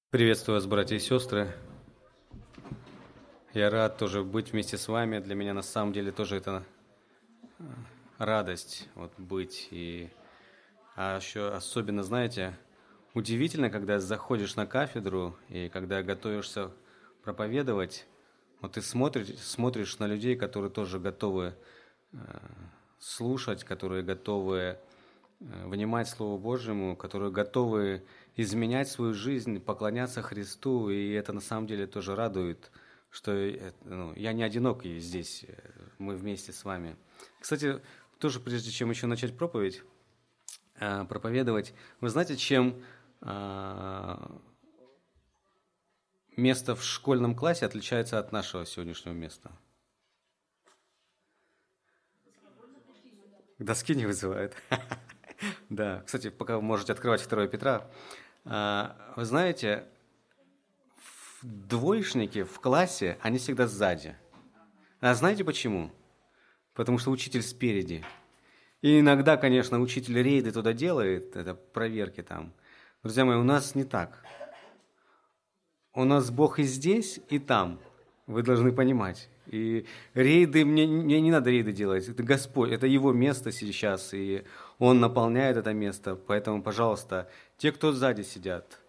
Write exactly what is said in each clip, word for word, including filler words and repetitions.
Приветствую вас, братья и сестры. Я рад тоже быть вместе с вами. Для меня на самом деле тоже это радость вот быть. И, а еще особенно, знаете, удивительно, когда заходишь на кафедру и когда готовишься проповедовать, вот ты смотришь, смотришь на людей, которые тоже готовы э, слушать, которые готовы внимать Слову Божьему, которые готовы изменять свою жизнь, поклоняться Христу, и это на самом деле тоже радует, что ну, я не одинокий здесь, мы вместе с вами. Кстати, тоже прежде чем еще начать проповедь, проповедовать, вы знаете, чем место в школьном классе отличается от нашего сегодняшнего места? Доски не вызывают. Да, кстати, пока вы можете открывать второе Петра, вы знаете, двоечники в классе, они всегда сзади. А знаете почему? Потому что учитель спереди. И иногда, конечно, учитель рейды туда делает, это проверки там. Друзья мои, у нас не так. У нас Бог и здесь, и там. Вы должны понимать. И рейды, мне, мне не надо рейды делать, это Господь, это Его место сейчас, и Он наполняет это место. Поэтому, пожалуйста, те, кто сзади сидят,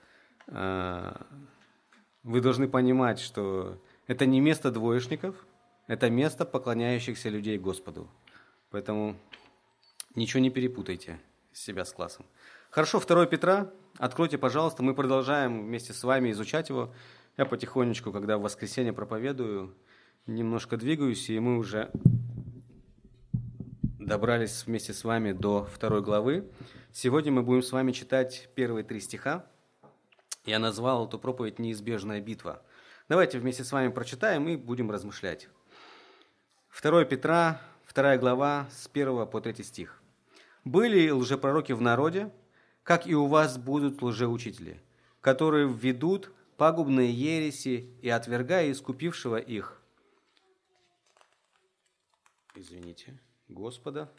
вы должны понимать, что это не место двоечников, это место поклоняющихся людей Господу. Поэтому ничего не перепутайте себя с классом. Хорошо, второе Петра, откройте, пожалуйста, мы продолжаем вместе с вами изучать его. Я потихонечку, когда в воскресенье проповедую, немножко двигаюсь, и мы уже добрались вместе с вами до второй главы. Сегодня мы будем с вами читать первые три стиха. Я назвал эту проповедь «Неизбежная битва». Давайте вместе с вами прочитаем и будем размышлять. второе Петра, вторая глава, с первого по третий стих. «Были лжепророки в народе, как и у вас будут лжеучители, которые введут пагубные ереси и, отвергая искупившего их, извините, Господа,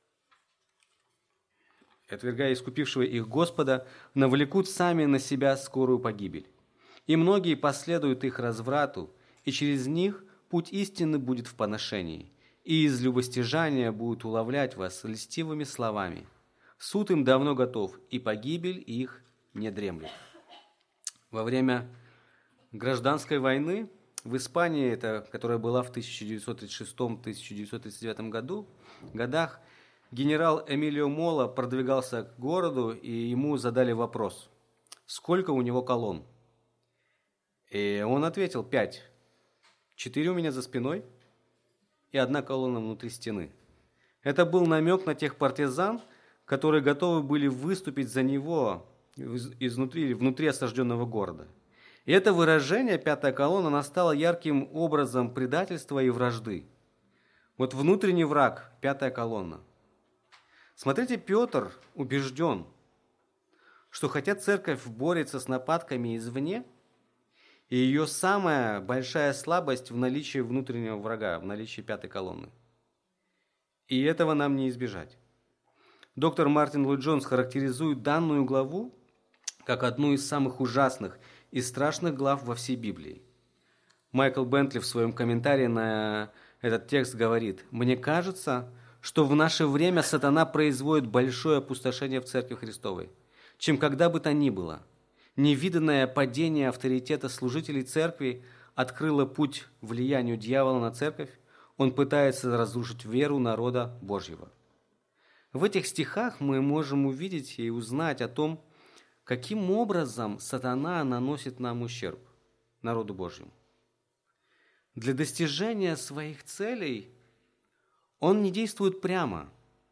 отвергая искупившего их Господа, навлекут сами на себя скорую погибель. И многие последуют их разврату, и через них путь истины будет в поношении, и из любостяжания будут уловлять вас льстивыми словами. Суд им давно готов, и погибель их не дремлет». Во время гражданской войны в Испании, это, которая была в тысяча девятьсот тридцать шестом — тысяча девятьсот тридцать девятом году, годах, генерал Эмилио Мола продвигался к городу, и ему задали вопрос, сколько у него колонн. И он ответил: пять. Четыре у меня за спиной и одна колонна внутри стены. Это был намек на тех партизан, которые готовы были выступить за него изнутри, внутри осажденного города. И это выражение, пятая колонна, она стала ярким образом предательства и вражды. Вот внутренний враг, пятая колонна. Смотрите, Петр убежден, что хотя церковь борется с нападками извне, и ее самая большая слабость в наличии внутреннего врага, в наличии пятой колонны. И этого нам не избежать. Доктор Мартин Ллойд-Джонс характеризует данную главу как одну из самых ужасных и страшных глав во всей Библии. Майкл Бентли в своем комментарии на этот текст говорит: «Мне кажется, что в наше время сатана производит большое опустошение в Церкви Христовой, чем когда бы то ни было. Невиданное падение авторитета служителей Церкви открыло путь влиянию дьявола на Церковь, он пытается разрушить веру народа Божьего». В этих стихах мы можем увидеть и узнать о том, каким образом сатана наносит нам ущерб, народу Божьему. Для достижения своих целей он не действует прямо.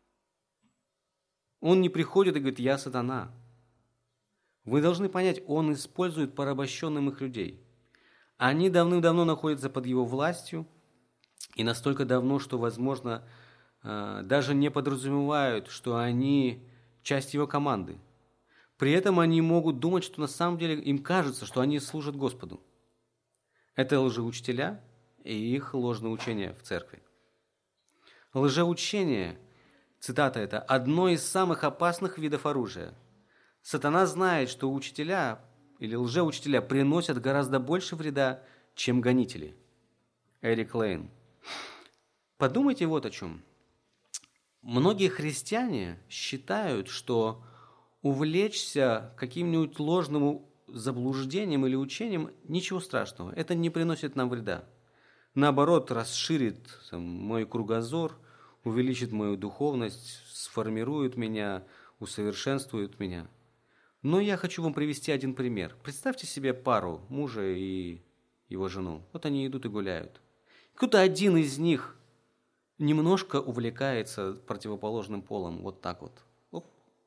Он не приходит и говорит: «Я сатана». Вы должны понять, он использует порабощенных их людей. Они давным-давно находятся под его властью, и настолько давно, что, возможно, даже не подразумевают, что они часть его команды. При этом они могут думать, что на самом деле им кажется, что они служат Господу. Это лжеучителя и их ложное учение в церкви. Лжеучение, цитата это, одно из самых опасных видов оружия. Сатана знает, что учителя или лжеучителя приносят гораздо больше вреда, чем гонители. Эрик Лейн. Подумайте вот о чем. Многие христиане считают, что увлечься каким-нибудь ложным заблуждением или учением ничего страшного. Это не приносит нам вреда. Наоборот, расширит там, мой кругозор, увеличит мою духовность, сформирует меня, усовершенствует меня. Но я хочу вам привести один пример. Представьте себе пару, мужа и его жену. Вот они идут и гуляют. Кто-то один из них немножко увлекается противоположным полом. Вот так вот. Оп.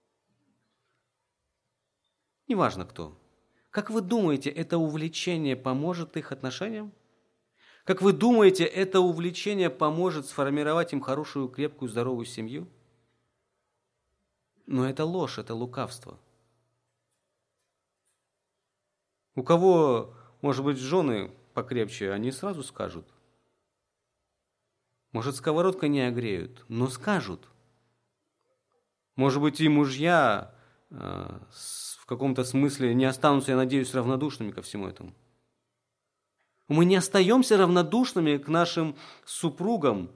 Неважно кто. Как вы думаете, это увлечение поможет их отношениям? Как вы думаете, это увлечение поможет сформировать им хорошую, крепкую, здоровую семью? Но это ложь, это лукавство. У кого, может быть, жены покрепче, они сразу скажут. Может, сковородкой не огреют, но скажут. Может быть, и мужья э, в каком-то смысле не останутся, я надеюсь, равнодушными ко всему этому. Мы не остаемся равнодушными к нашим супругам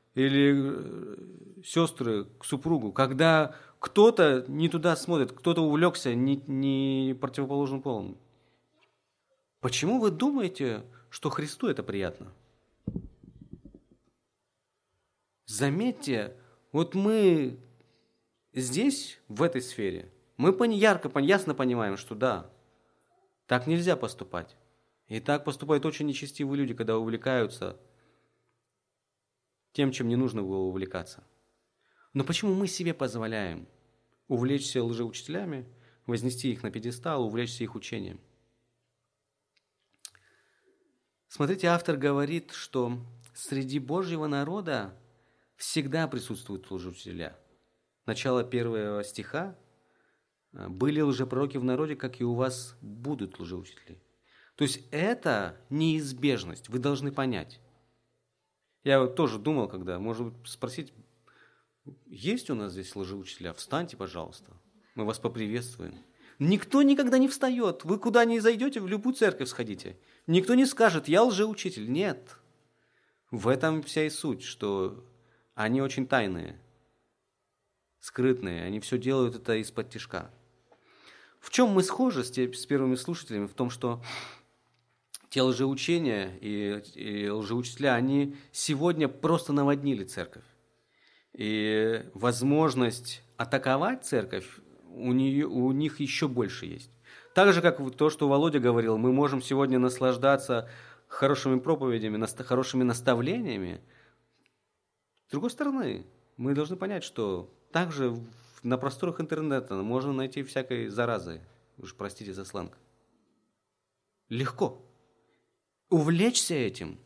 или сестры к супругу, когда кто-то не туда смотрит, кто-то увлекся не, не противоположным полом. Почему вы думаете, что Христу это приятно? Заметьте, вот мы здесь, в этой сфере, мы ярко, ясно понимаем, что да, так нельзя поступать. И так поступают очень нечестивые люди, когда увлекаются тем, чем не нужно было увлекаться. Но почему мы себе позволяем увлечься лжеучителями, вознести их на пьедестал, увлечься их учением? Смотрите, автор говорит, что среди Божьего народа всегда присутствуют лжеучителя. Начало первого стиха. «Были лжепророки в народе, как и у вас будут лжеучители». То есть это неизбежность, вы должны понять. Я вот тоже думал, когда, может быть, спросить, есть у нас здесь лжеучителя? Встаньте, пожалуйста, мы вас поприветствуем. Никто никогда не встает, вы куда ни зайдете, в любую церковь сходите. Никто не скажет, я лжеучитель. Нет. В этом вся и суть, что они очень тайные, скрытные, они все делают это из-под тишка. В чем мы схожи с, те, с первыми слушателями? В том, что те лжеучения и, и лжеучителя, они сегодня просто наводнили церковь. И возможность атаковать церковь у, нее, у них еще больше есть. Так же, как то, что Володя говорил, мы можем сегодня наслаждаться хорошими проповедями, хорошими наставлениями. С другой стороны, мы должны понять, что также на просторах интернета можно найти всякой заразы. Уж простите за сленг. Легко. Увлечься этим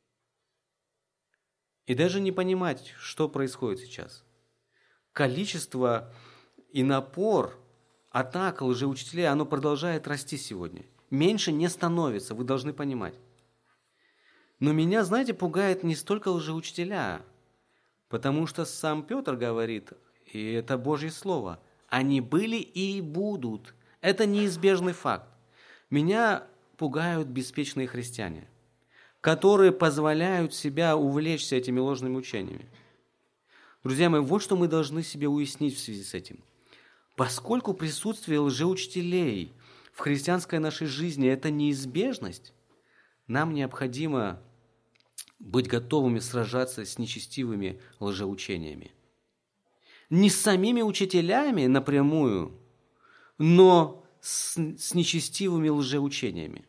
и даже не понимать, что происходит сейчас. Количество и напор атак лжеучителей, оно продолжает расти сегодня. Меньше не становится, вы должны понимать. Но меня, знаете, пугает не столько лжеучителя, потому что сам Петр говорит, и это Божье Слово, они были и будут. Это неизбежный факт. Меня пугают беспечные христиане, которые позволяют себя увлечься этими ложными учениями. Друзья мои, вот что мы должны себе уяснить в связи с этим. Поскольку присутствие лжеучителей в христианской нашей жизни – это неизбежность, нам необходимо быть готовыми сражаться с нечестивыми лжеучениями. Не с самими учителями напрямую, но с, с нечестивыми лжеучениями.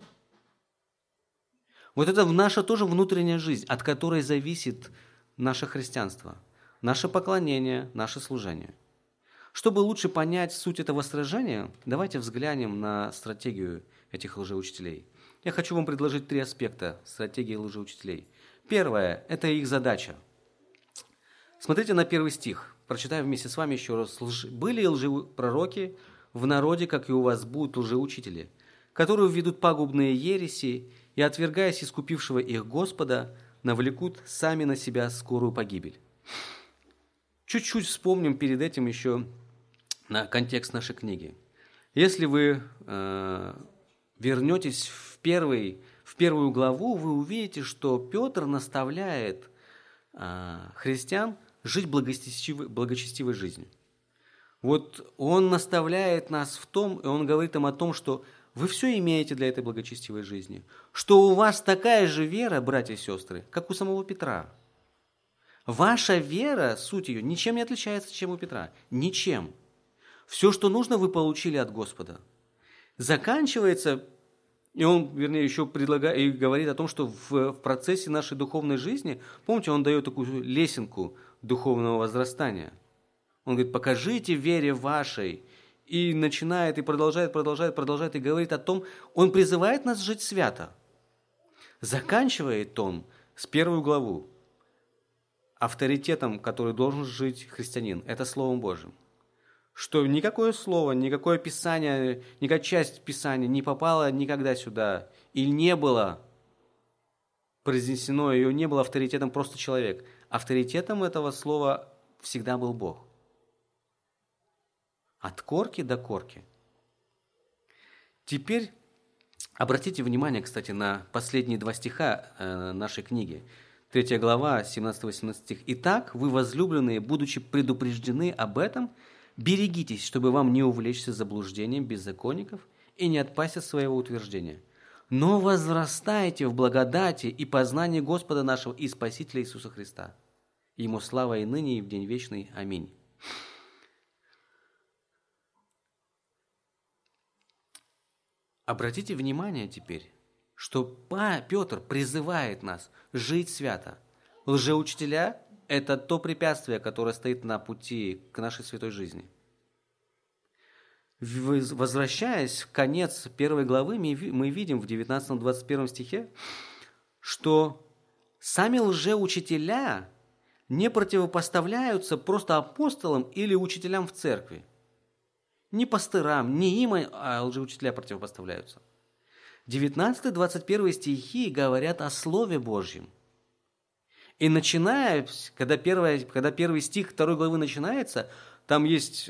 Вот это наша тоже внутренняя жизнь, от которой зависит наше христианство, наше поклонение, наше служение. Чтобы лучше понять суть этого сражения, давайте взглянем на стратегию этих лжеучителей. Я хочу вам предложить три аспекта стратегии лжеучителей. Первое – это их задача. Смотрите на первый стих. Прочитаю вместе с вами еще раз. «Были лжепророки в народе, как и у вас будут лжеучители, которые введут пагубные ереси и, отвергаясь искупившего их Господа, навлекут сами на себя скорую погибель». Чуть-чуть вспомним перед этим еще на контекст нашей книги. Если вы э, вернетесь в, первый, в первую главу, вы увидите, что Петр наставляет а, христиан жить благочестивой, благочестивой жизнью. Вот он наставляет нас в том, и он говорит им о том, что вы все имеете для этой благочестивой жизни, что у вас такая же вера, братья и сестры, как у самого Петра. Ваша вера, суть ее, ничем не отличается, чем у Петра. Ничем. Все, что нужно, вы получили от Господа. Заканчивается, и он, вернее, еще предлагает и говорит о том, что в, в процессе нашей духовной жизни, помните, он дает такую лесенку духовного возрастания. Он говорит, покажите вере вашей. И начинает, и продолжает, продолжает, продолжает, и говорит о том, он призывает нас жить свято. Заканчивает он с первую главу авторитетом, который должен жить христианин, это Словом Божьим. Что никакое слово, никакое писание, никакая часть писания не попала никогда сюда, и не было произнесено, ее не было авторитетом просто человек. Авторитетом этого слова всегда был Бог. От корки до корки. Теперь обратите внимание, кстати, на последние два стиха нашей книги. Третья глава, семнадцатый-восемнадцатый стих. «Итак, вы, возлюбленные, будучи предупреждены об этом, берегитесь, чтобы вам не увлечься заблуждением беззаконников и не отпасть от своего утверждения. Но возрастайте в благодати и познании Господа нашего и Спасителя Иисуса Христа. Ему слава и ныне, и в день вечный. Аминь». Обратите внимание теперь, что Петр призывает нас жить свято. Лжеучителя – это то препятствие, которое стоит на пути к нашей святой жизни. Возвращаясь в конец первой главы, мы видим в девятнадцатом-двадцать первом стихе, что сами лжеучителя не противопоставляются просто апостолам или учителям в церкви. Не пастырам, не им, а лжеучителя противопоставляются. девятнадцатый-двадцать первый стихи говорят о Слове Божьем. И начиная, когда, первое, когда первый стих второй главы начинается, там есть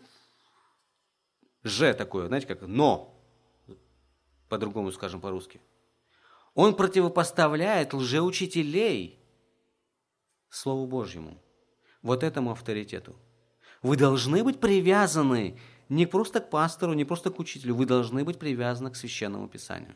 «же» такое, знаете, как «но», по-другому скажем по-русски. Он противопоставляет лжеучителей Слову Божьему, вот этому авторитету. Вы должны быть привязаны не просто к пастору, не просто к учителю, вы должны быть привязаны к Священному Писанию.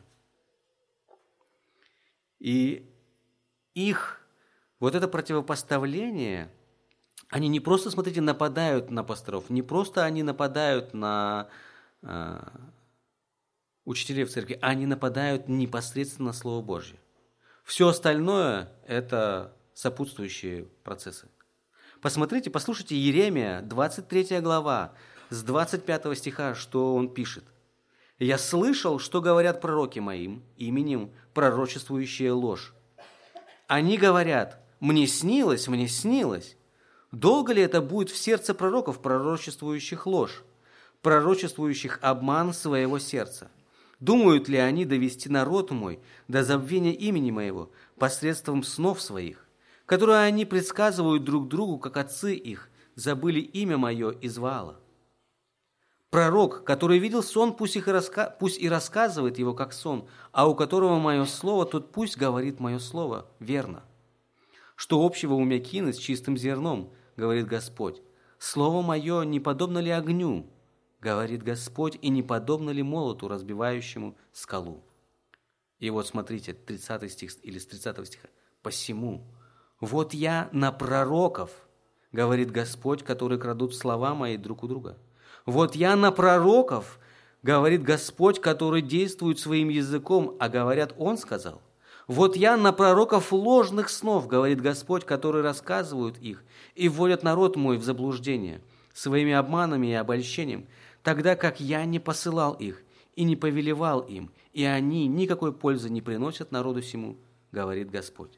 И их вот это противопоставление, они не просто, смотрите, нападают на пасторов, не просто они нападают на э, учителей в церкви, они нападают непосредственно на Слово Божье. Все остальное – это сопутствующие процессы. Посмотрите, послушайте Иеремия, двадцать третья глава, с двадцать пятого стиха, что он пишет. «Я слышал, что говорят пророки моим, именем пророчествующие ложь. Они говорят, мне снилось, мне снилось. Долго ли это будет в сердце пророков, пророчествующих ложь, пророчествующих обман своего сердца? Думают ли они довести народ мой до забвения имени моего посредством снов своих, которые они предсказывают друг другу, как отцы их забыли имя мое из Ваала? Пророк, который видел сон, пусть, их и раска... пусть и рассказывает его как сон, а у которого мое слово, тот пусть говорит мое слово верно. Что общего у мякины с чистым зерном, говорит Господь. Слово мое не подобно ли огню, говорит Господь, и не подобно ли молоту, разбивающему скалу. И вот смотрите, тридцатый стих или с тридцатого стиха. Посему, вот я на пророков, говорит Господь, которые крадут слова мои друг у друга. Вот я на пророков, говорит Господь, который действует своим языком, а говорят, Он сказал. Вот я на пророков ложных снов, говорит Господь, которые рассказывают их и вводят народ мой в заблуждение своими обманами и обольщением, тогда как я не посылал их и не повелевал им, и они никакой пользы не приносят народу сему, говорит Господь.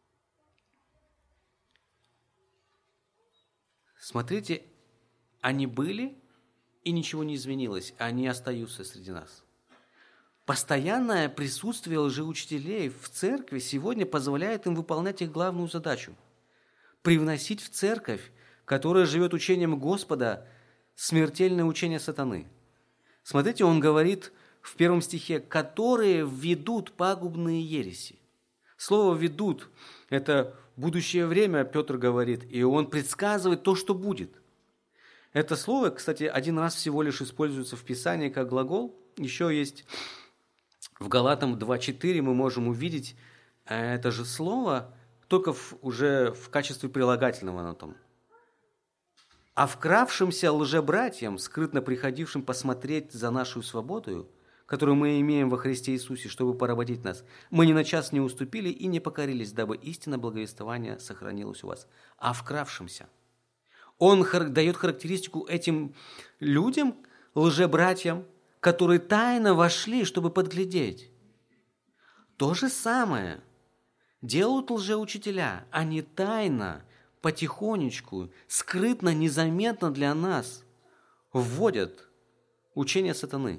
Смотрите, они были, и ничего не изменилось, они остаются среди нас. Постоянное присутствие лжеучителей в церкви сегодня позволяет им выполнять их главную задачу – привносить в церковь, которая живет учением Господа, смертельное учение сатаны. Смотрите, он говорит в первом стихе, которые ведут пагубные ереси. Слово «ведут» – это будущее время, Петр говорит, и он предсказывает то, что будет. Это слово, кстати, один раз всего лишь используется в Писании как глагол. Еще есть в Галатам два четыре мы можем увидеть это же слово, только в, уже в качестве прилагательного на том. «А вкравшимся лжебратьям, скрытно приходившим посмотреть за нашу свободу, которую мы имеем во Христе Иисусе, чтобы поработить нас, мы ни на час не уступили и не покорились, дабы истина благовествования сохранилась у вас». А вкравшимся. Он дает характеристику этим людям, лжебратьям, которые тайно вошли, чтобы подглядеть. То же самое делают лжеучителя. Они тайно, потихонечку, скрытно, незаметно для нас вводят учение сатаны.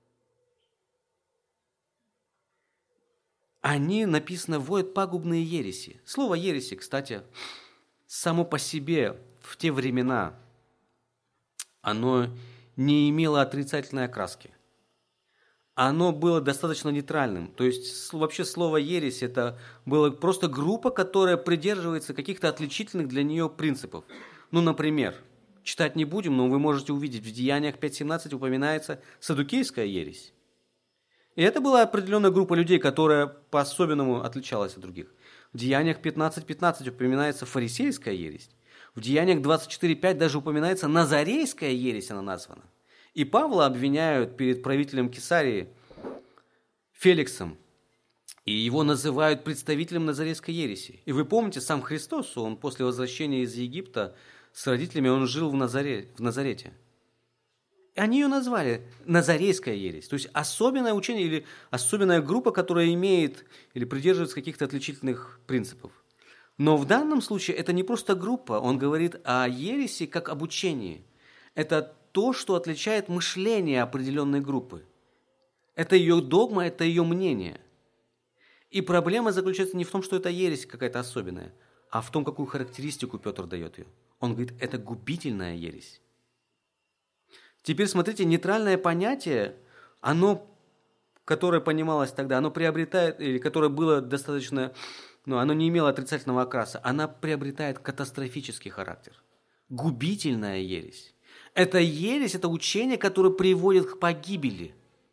Они, написано, вводят пагубные ереси. Слово «ереси», кстати, само по себе в те времена оно не имело отрицательной окраски. Оно было достаточно нейтральным. То есть вообще слово «ересь» это была просто группа, которая придерживается каких-то отличительных для нее принципов. Ну, например, читать не будем, но вы можете увидеть, в Деяниях пять семнадцать упоминается саддукейская ересь. И это была определенная группа людей, которая по-особенному отличалась от других. В Деяниях пятнадцать пятнадцать упоминается фарисейская ересь. В Деяниях двадцать четыре пять даже упоминается назарейская ересь, она названа. И Павла обвиняют перед правителем Кесарии Феликсом, и его называют представителем назарейской ереси. И вы помните, сам Христос, он после возвращения из Египта с родителями, он жил в, Назаре, в Назарете. И они ее назвали назарейская ересь, то есть особенное учение или особенная группа, которая имеет или придерживается каких-то отличительных принципов. Но в данном случае это не просто группа, он говорит о ереси как об учении. Это то, что отличает мышление определенной группы. Это ее догма, это ее мнение. И проблема заключается не в том, что это ересь какая-то особенная, а в том, какую характеристику Петр дает ее. Он говорит, это губительная ересь. Теперь смотрите, нейтральное понятие, оно, которое понималось тогда, оно приобретает, или которое было достаточно... но оно не имело отрицательного окраса, она приобретает катастрофический характер. Губительная ересь. Это ересь, это учение, которое приводит к погибели.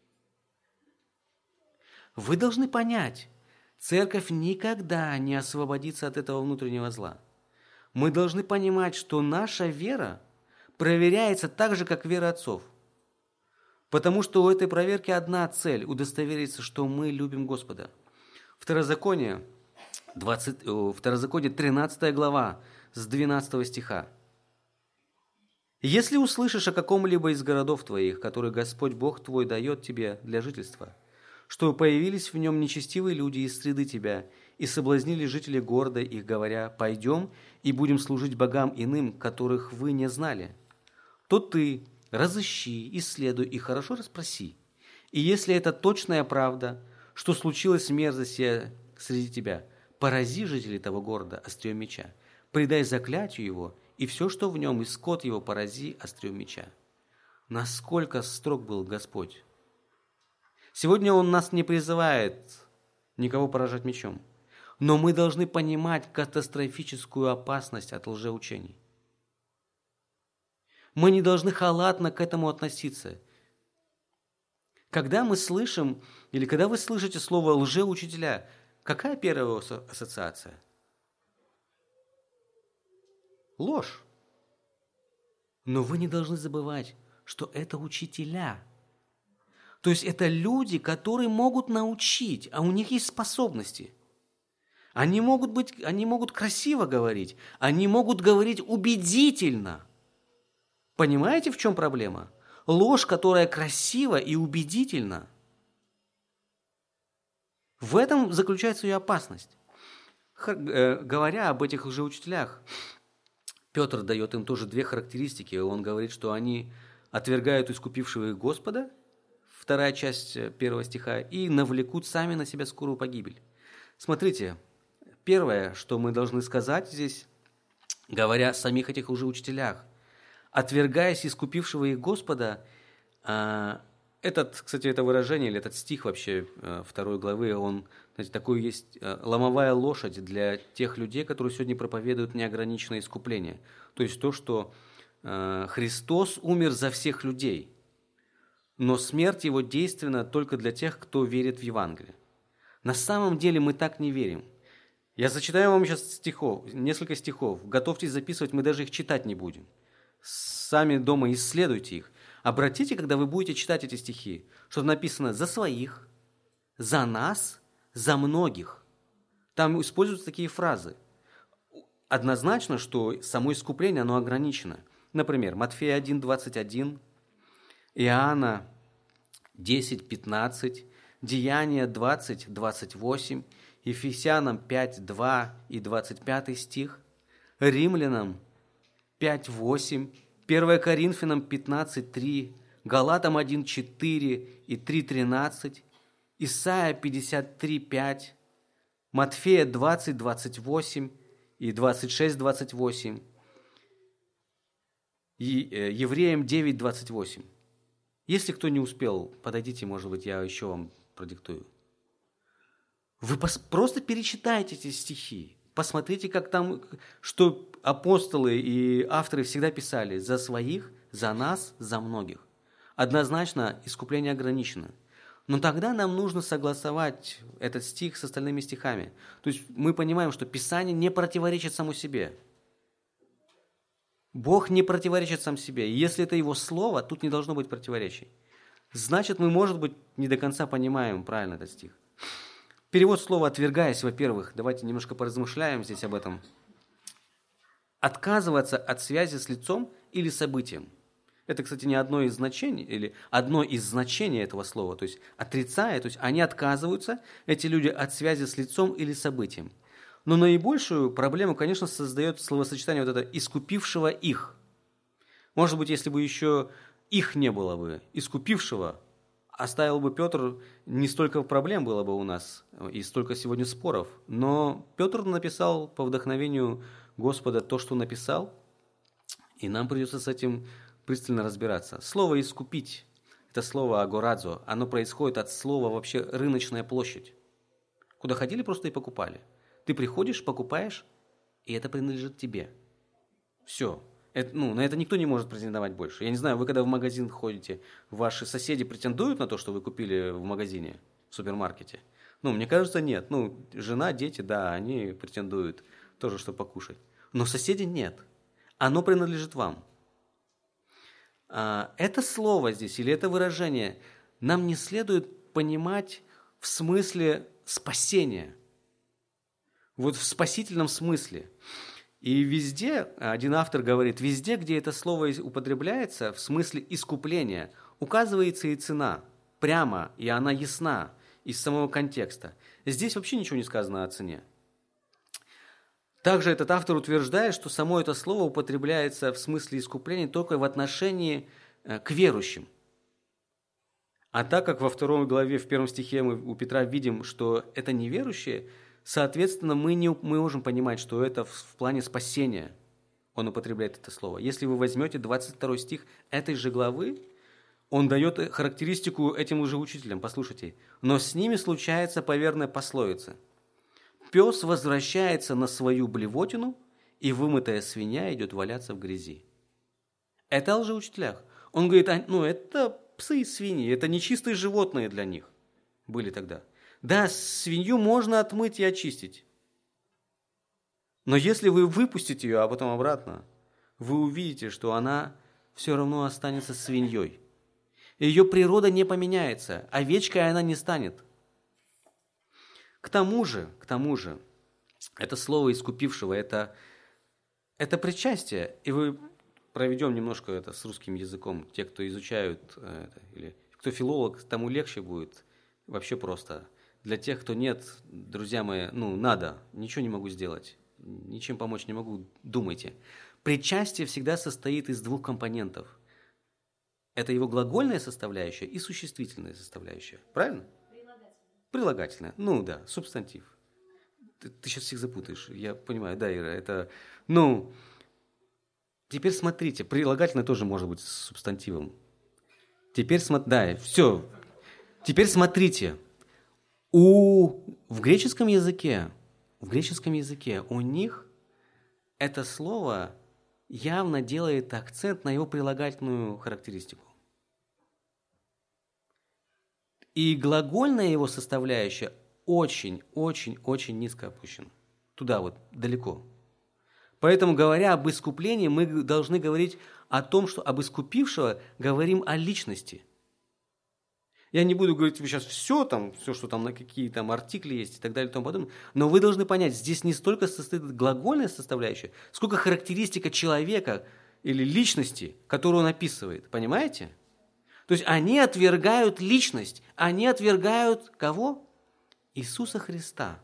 Вы должны понять, церковь никогда не освободится от этого внутреннего зла. Мы должны понимать, что наша вера проверяется так же, как вера отцов. Потому что у этой проверки одна цель – удостовериться, что мы любим Господа. Второзаконие, двадцать, Второзаконие тринадцатая глава, с двенадцатого стиха. «Если услышишь о каком-либо из городов твоих, который Господь Бог твой дает тебе для жительства, что появились в нем нечестивые люди из среды тебя и соблазнили жителей города их, говоря, пойдем и будем служить богам иным, которых вы не знали, то ты разыщи, исследуй и хорошо расспроси. И если это точная правда, что случилось мерзость среди тебя, порази жителей того города острием меча, предай заклятию его, и все, что в нем, и скот его порази острием меча». Насколько строг был Господь! Сегодня Он нас не призывает никого поражать мечом, но мы должны понимать катастрофическую опасность от лжеучений. Мы не должны халатно к этому относиться. Когда мы слышим, или когда вы слышите слово «лжеучителя», какая первая ассоциация? Ложь. Но вы не должны забывать, что это учителя. То есть это люди, которые могут научить, а у них есть способности. Они могут быть, они могут красиво говорить, они могут говорить убедительно. Понимаете, в чем проблема? Ложь, которая красива и убедительна. В этом заключается ее опасность. Говоря об этих лжеучителях, Петр дает им тоже две характеристики. Он говорит, что они отвергают искупившего их Господа, вторая часть первого стиха, и навлекут сами на себя скорую погибель. Смотрите, первое, что мы должны сказать здесь, говоря о самих этих лжеучителях, отвергаясь искупившего их Господа, Этот, кстати, это выражение, или этот стих вообще э, второй главы, он, знаете, такой есть э, ломовая лошадь для тех людей, которые сегодня проповедуют неограниченное искупление. То есть то, что э, Христос умер за всех людей, но смерть Его действенна только для тех, кто верит в Евангелие. На самом деле мы так не верим. Я зачитаю вам сейчас стихов, несколько стихов. Готовьтесь записывать, мы даже их читать не будем. Сами дома исследуйте их. Обратите, когда вы будете читать эти стихи, что написано «за своих», «за нас», «за многих». Там используются такие фразы. Однозначно, что само искупление, оно ограничено. Например, Матфея один, двадцать один, Иоанна десять, пятнадцать, Деяния двадцать, двадцать восемь, Ефесянам пять, два и двадцать пятый стих, Римлянам пять, восемь, первое Коринфянам пятнадцать, три, Галатам один, четыре и три, тринадцать, Исайя пятьдесят три, пять, Матфея двадцать, двадцать восемь и двадцать шесть, двадцать восемь, и Евреям девять, двадцать восемь. Если кто не успел, подойдите, может быть, я еще вам продиктую. Вы просто перечитайте эти стихи, посмотрите, как там, что апостолы и авторы всегда писали: за своих, за нас, за многих. Однозначно искупление ограничено. Но тогда нам нужно согласовать этот стих с остальными стихами. То есть мы понимаем, что Писание не противоречит само себе. Бог не противоречит сам себе. И если это Его Слово, тут не должно быть противоречий. Значит, мы, может быть, не до конца понимаем правильно этот стих. Перевод слова «отвергаясь», во-первых, давайте немножко поразмышляем здесь об этом. Отказываться от связи с лицом или событием. Это, кстати, не одно из значений, или одно из значений этого слова. То есть отрицая, то есть они отказываются, эти люди, от связи с лицом или событием. Но наибольшую проблему, конечно, создает словосочетание вот это «искупившего их». Может быть, если бы еще их не было бы, искупившего, оставил бы Петр, не столько проблем было бы у нас и столько сегодня споров. Но Петр написал по вдохновению Господа то, что написал, и нам придется с этим пристально разбираться. Слово «искупить» – это слово «агорадзо», оно происходит от слова вообще «рыночная площадь», куда ходили просто и покупали. Ты приходишь, покупаешь, и это принадлежит тебе. Все. Это, ну, на это никто не может претендовать больше. Я не знаю, вы когда в магазин ходите, ваши соседи претендуют на то, что вы купили в магазине, в супермаркете? Ну, мне кажется, нет. Ну, жена, дети, да, они претендуют тоже, что покушать. Но соседи нет. Оно принадлежит вам. Это слово здесь, или это выражение, нам не следует понимать в смысле спасения. Вот в спасительном смысле. И везде, один автор говорит, везде, где это слово употребляется, в смысле искупления, указывается и цена, прямо, и она ясна из самого контекста. Здесь вообще ничего не сказано о цене. Также этот автор утверждает, что само это слово употребляется в смысле искупления только в отношении к верующим. А так как во второй главе, в первом стихе мы у Петра видим, что это неверующие, соответственно, мы не мы можем понимать, что это в, в плане спасения он употребляет это слово. Если вы возьмете двадцать второй стих этой же главы, он дает характеристику этим лжеучителям. Послушайте. «Но с ними случается поверная пословица. Пес возвращается на свою блевотину, и вымытая свинья идет валяться в грязи». Это о лжеучителях. Он говорит, ну это псы и свиньи, это нечистые животные для них были тогда. Да, свинью можно отмыть и очистить. Но если вы выпустите ее, а потом обратно, вы увидите, что она все равно останется свиньей. Ее природа не поменяется, овечкой она не станет. К тому же, к тому же, это слово «искупившего» – это, это причастие. И вы проведем немножко это с русским языком. Те, кто изучают, это, или кто филолог, тому легче будет. Вообще просто. Для тех, кто нет, друзья мои, ну, надо, ничего не могу сделать, ничем помочь не могу, думайте. Причастие всегда состоит из двух компонентов. Это его глагольная составляющая и существительная составляющая. Правильно? Прилагательная. Прилагательная. Ну да, субстантив. Ты, ты сейчас всех запутаешь, я понимаю, да, Ира, это, ну, теперь смотрите, прилагательное тоже может быть с субстантивом. Теперь смотрите, да, все. Теперь смотрите. У, в греческом языке, в греческом языке у них это слово явно делает акцент на его прилагательную характеристику. И глагольная его составляющая очень-очень-очень низко опущена. Туда вот, далеко. Поэтому, говоря об искуплении, мы должны говорить о том, что об искупившего говорим о личности. Я не буду говорить сейчас все, там, все, что там на какие там артикли есть и так далее и тому подобное, но вы должны понять, здесь не столько состоит глагольная составляющая, сколько характеристика человека или личности, которую он описывает. Понимаете? То есть они отвергают личность, они отвергают кого? Иисуса Христа.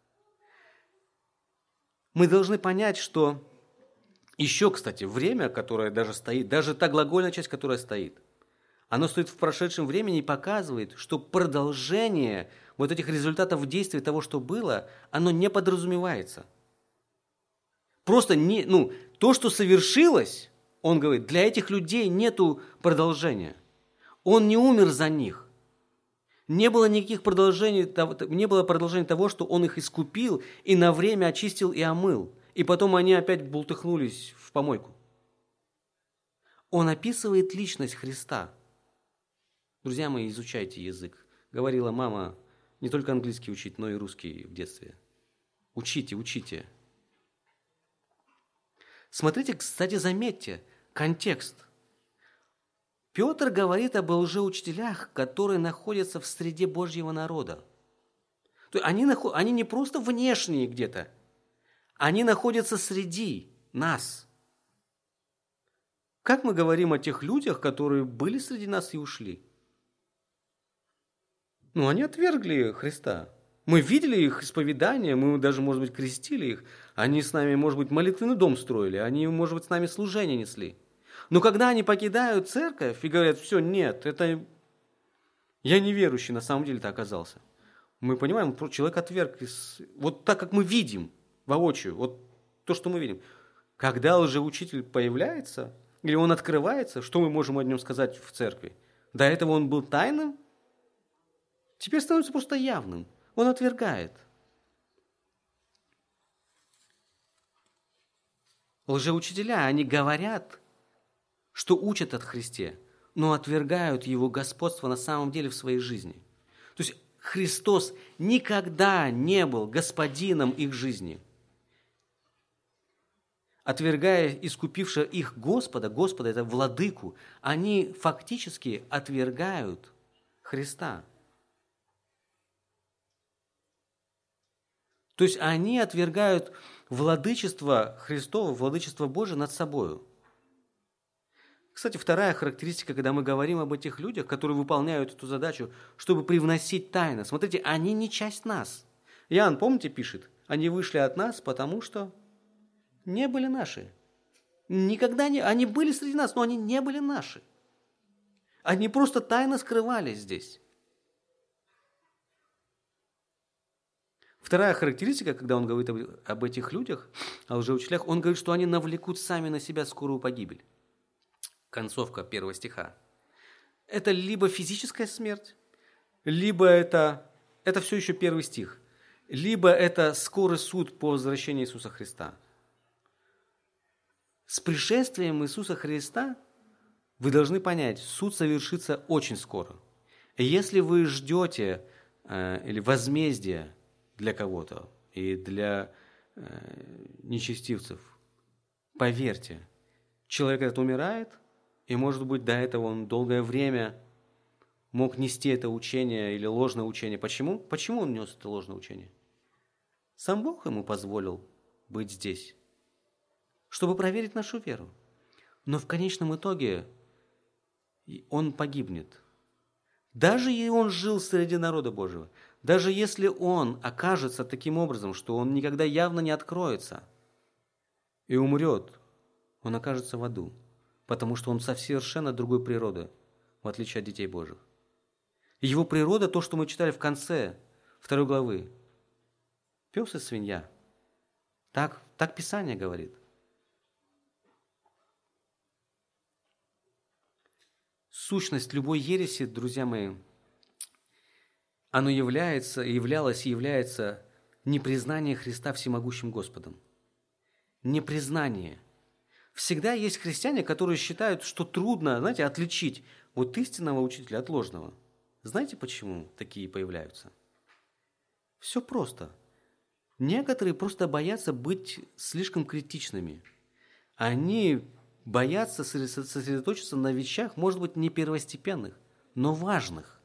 Мы должны понять, что еще, кстати, время, которое даже стоит, даже та глагольная часть, которая стоит, оно стоит в прошедшем времени и показывает, что продолжение вот этих результатов действия того, что было, оно не подразумевается. Просто не, ну, то, что совершилось, он говорит, для этих людей нету продолжения. Он не умер за них. Не было никаких продолжений, не было продолжения того, что он их искупил и на время очистил и омыл. И потом они опять бултыхнулись в помойку. Он описывает личность Христа. Друзья мои, изучайте язык. Говорила мама, не только английский учить, но и русский в детстве. Учите, учите. Смотрите, кстати, заметьте, контекст. Петр говорит об лжеучителях, которые находятся в среде Божьего народа. То есть они, они не просто внешние где-то, они находятся среди нас. Как мы говорим о тех людях, которые были среди нас и ушли? Ну, они отвергли Христа. Мы видели их исповедание, мы даже, может быть, крестили их. Они с нами, может быть, молитвенный дом строили, они, может быть, с нами служение несли. Но когда они покидают церковь и говорят, все, нет, это я неверующий на самом деле-то оказался. Мы понимаем, человек отверг, из... вот так, как мы видим воочию, вот то, что мы видим. Когда лжеучитель появляется, или он открывается, что мы можем о нем сказать в церкви? До этого он был тайным, теперь становится просто явным. Он отвергает. Лжеучителя, они говорят, что учат от Христе, но отвергают Его господство на самом деле в своей жизни. То есть Христос никогда не был господином их жизни. Отвергая искупившего их Господа, Господа – это владыку, они фактически отвергают Христа. То есть они отвергают владычество Христово, владычество Божие над собою. Кстати, вторая характеристика, когда мы говорим об этих людях, которые выполняют эту задачу, чтобы привносить тайны. Смотрите, они не часть нас. Иоанн, помните, пишет, они вышли от нас, потому что не были наши. Никогда не... Они были среди нас, но они не были наши. Они просто тайно скрывались здесь. Вторая характеристика, когда он говорит об, об этих людях, о лжеучителях, он говорит, что они навлекут сами на себя скорую погибель. Концовка первого стиха. Это либо физическая смерть, либо это, это все еще первый стих, либо это скорый суд по возвращению Иисуса Христа. С пришествием Иисуса Христа вы должны понять, суд совершится очень скоро. Если вы ждете э, или возмездие для кого-то и для э, нечестивцев, поверьте, человек этот умирает, и, может быть, до этого он долгое время мог нести это учение или ложное учение. Почему? Почему он нес это ложное учение? Сам Бог ему позволил быть здесь, чтобы проверить нашу веру. Но в конечном итоге он погибнет. Даже и он жил среди народа Божьего, даже если он окажется таким образом, что он никогда явно не откроется и умрет, он окажется в аду, потому что он совершенно другой природы, в отличие от детей Божьих. Его природа, то, что мы читали в конце второй главы, пес и свинья. Так, так Писание говорит. Сущность любой ереси, друзья мои, оно является, являлось и является непризнание Христа всемогущим Господом. Непризнание. Всегда есть христиане, которые считают, что трудно, знаете, отличить вот истинного учителя от ложного. Знаете, почему такие появляются? Все просто. Некоторые просто боятся быть слишком критичными. Они боятся сосредоточиться на вещах, может быть, не первостепенных, но важных.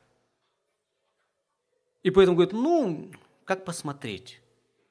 И поэтому говорят, ну, как посмотреть?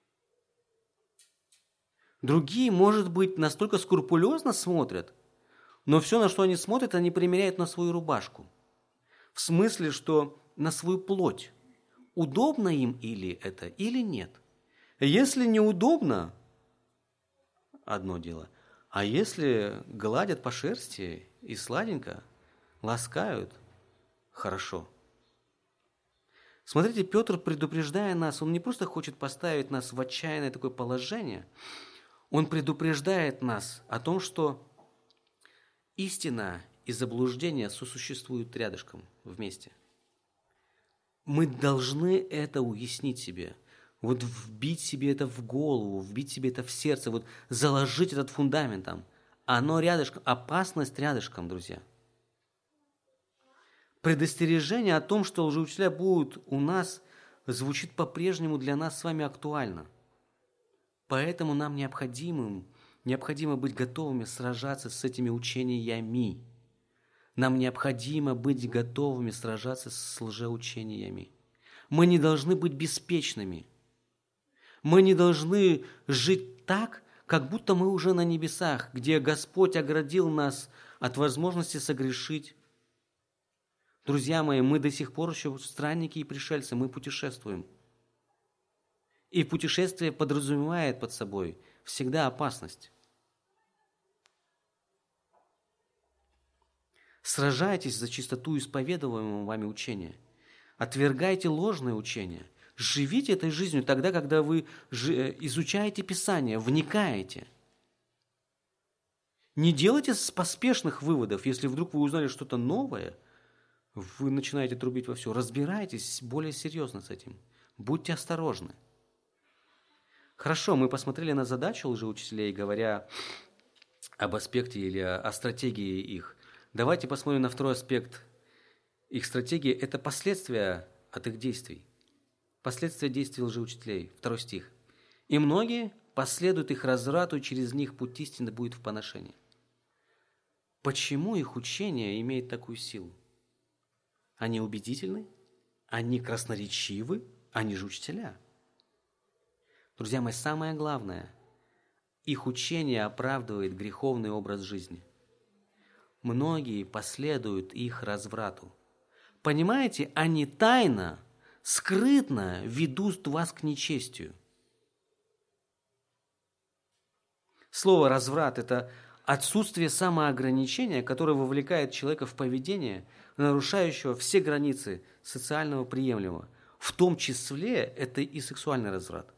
Другие, может быть, настолько скрупулезно смотрят, но все, на что они смотрят, они примеряют на свою рубашку. В смысле, что на свою плоть. Удобно им или это, или нет. Если неудобно, одно дело. А если гладят по шерсти и сладенько, ласкают, хорошо. Смотрите, Петр, предупреждая нас, он не просто хочет поставить нас в отчаянное такое положение, он предупреждает нас о том, что истина и заблуждение сосуществуют рядышком вместе. Мы должны это уяснить себе, вот вбить себе это в голову, вбить себе это в сердце, вот заложить этот фундамент там. Оно рядышком, опасность рядышком, друзья. Предостережение о том, что лжеучителя будут у нас, звучит по-прежнему для нас с вами актуально. Поэтому нам необходимо, необходимо быть готовыми сражаться с этими учениями. Нам необходимо быть готовыми сражаться с лжеучениями. Мы не должны быть беспечными. Мы не должны жить так, как будто мы уже на небесах, где Господь оградил нас от возможности согрешить. Друзья мои, мы до сих пор еще странники и пришельцы, мы путешествуем. И путешествие подразумевает под собой всегда опасность. Сражайтесь за чистоту исповедуемого вами учения. Отвергайте ложные учения. Живите этой жизнью тогда, когда вы изучаете Писание, вникаете. Не делайте поспешных выводов, если вдруг вы узнали что-то новое, вы начинаете трубить во все. Разбирайтесь более серьезно с этим. Будьте осторожны. Хорошо, мы посмотрели на задачу лжеучителей, говоря об аспекте или о стратегии их. Давайте посмотрим на второй аспект их стратегии. Это последствия от их действий. Последствия действий лжеучителей. Второй стих. «И многие последуют их разврату, и через них путь истины будет в поношении». Почему их учение имеет такую силу? Они убедительны, они красноречивы, они же учителя. Друзья мои, самое главное, их учение оправдывает греховный образ жизни. Многие последуют их разврату. Понимаете, они тайно, скрытно ведут вас к нечестию. Слово «разврат» – это отсутствие самоограничения, которое вовлекает человека в поведение, нарушающего все границы социального приемлемого. В том числе это и сексуальный разврат.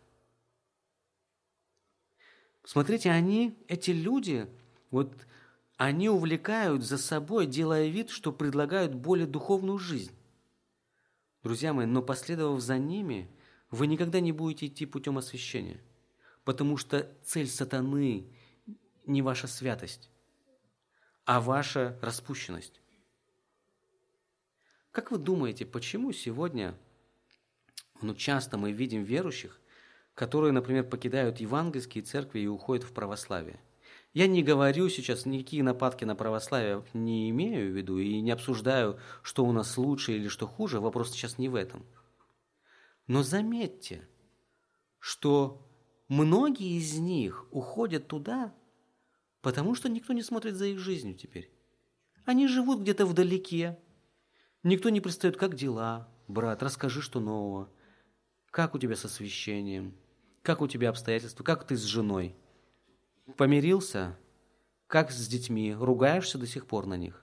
Смотрите, они, эти люди, вот они увлекают за собой, делая вид, что предлагают более духовную жизнь. Друзья мои, но последовав за ними, вы никогда не будете идти путем освящения, потому что цель сатаны не ваша святость, а ваша распущенность. Как вы думаете, почему сегодня, ну, часто мы видим верующих, которые, например, покидают евангельские церкви и уходят в православие? Я не говорю сейчас, никакие нападки на православие не имею в виду и не обсуждаю, что у нас лучше или что хуже, вопрос сейчас не в этом. Но заметьте, что многие из них уходят туда, потому что никто не смотрит за их жизнью теперь. Они живут где-то вдалеке, никто не пристает, как дела, брат, расскажи, что нового, как у тебя с освящением, как у тебя обстоятельства, как ты с женой. Помирился? Как с детьми? Ругаешься до сих пор на них?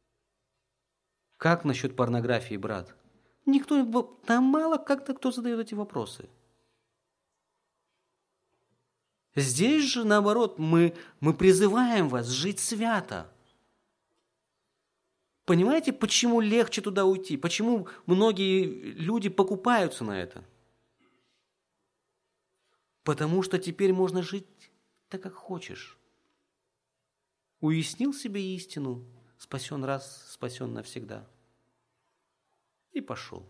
Как насчет порнографии, брат? Никто, там мало как-то кто задает эти вопросы. Здесь же, наоборот, мы, мы призываем вас жить свято. Понимаете, почему легче туда уйти? Почему многие люди покупаются на это? Потому что теперь можно жить так, как хочешь. Уяснил себе истину, спасен раз, спасен навсегда. И пошел.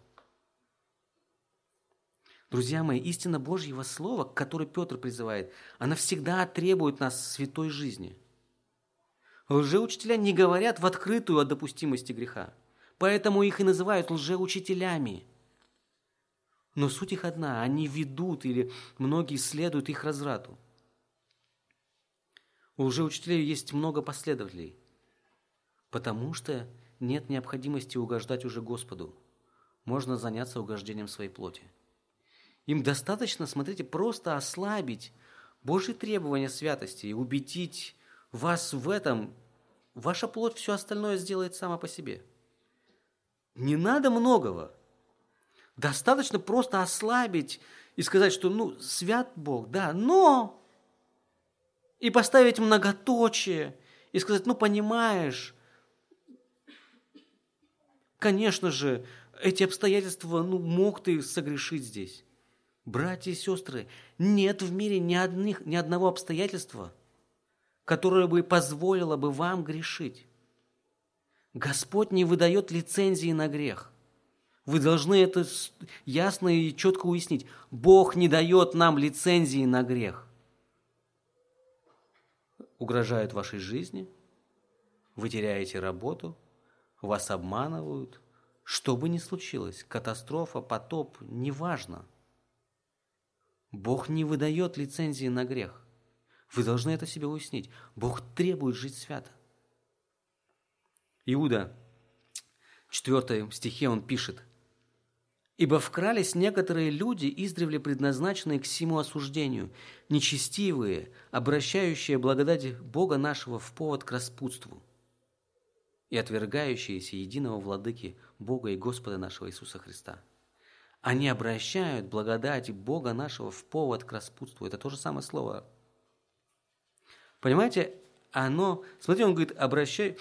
Друзья мои, истина Божьего Слова, к которой Петр призывает, она всегда требует нас святой жизни. Лжеучителя не говорят в открытую о допустимости греха, поэтому их и называют лжеучителями. Но суть их одна, они ведут или многие следуют их разврату. У лжеучителей есть много последователей, потому что нет необходимости угождать уже Господу. Можно заняться угождением своей плоти. Им достаточно, смотрите, просто ослабить Божьи требования святости и убедить вас в этом. Ваша плоть все остальное сделает сама по себе. Не надо многого. Достаточно просто ослабить и сказать, что, ну, свят Бог, да, но... И поставить многоточие, и сказать, ну, понимаешь, конечно же, эти обстоятельства, ну, мог ты согрешить здесь. Братья и сестры, нет в мире ни, одних, ни одного обстоятельства, которое бы позволило бы вам грешить. Господь не выдает лицензии на грех. Вы должны это ясно и четко уяснить. Бог не дает нам лицензии на грех. Угрожают вашей жизни, вы теряете работу, вас обманывают. Что бы ни случилось, катастрофа, потоп, неважно. Бог не выдает лицензии на грех. Вы должны это себе уяснить. Бог требует жить свято. Иуда, в четвёртом стихе он пишет: «Ибо вкрались некоторые люди, издревле предназначенные к сему осуждению, нечестивые, обращающие благодать Бога нашего в повод к распутству и отвергающиеся единого владыки Бога и Господа нашего Иисуса Христа». Они обращают благодать Бога нашего в повод к распутству. Это то же самое слово. Понимаете, оно... Смотрите, он говорит, обращай...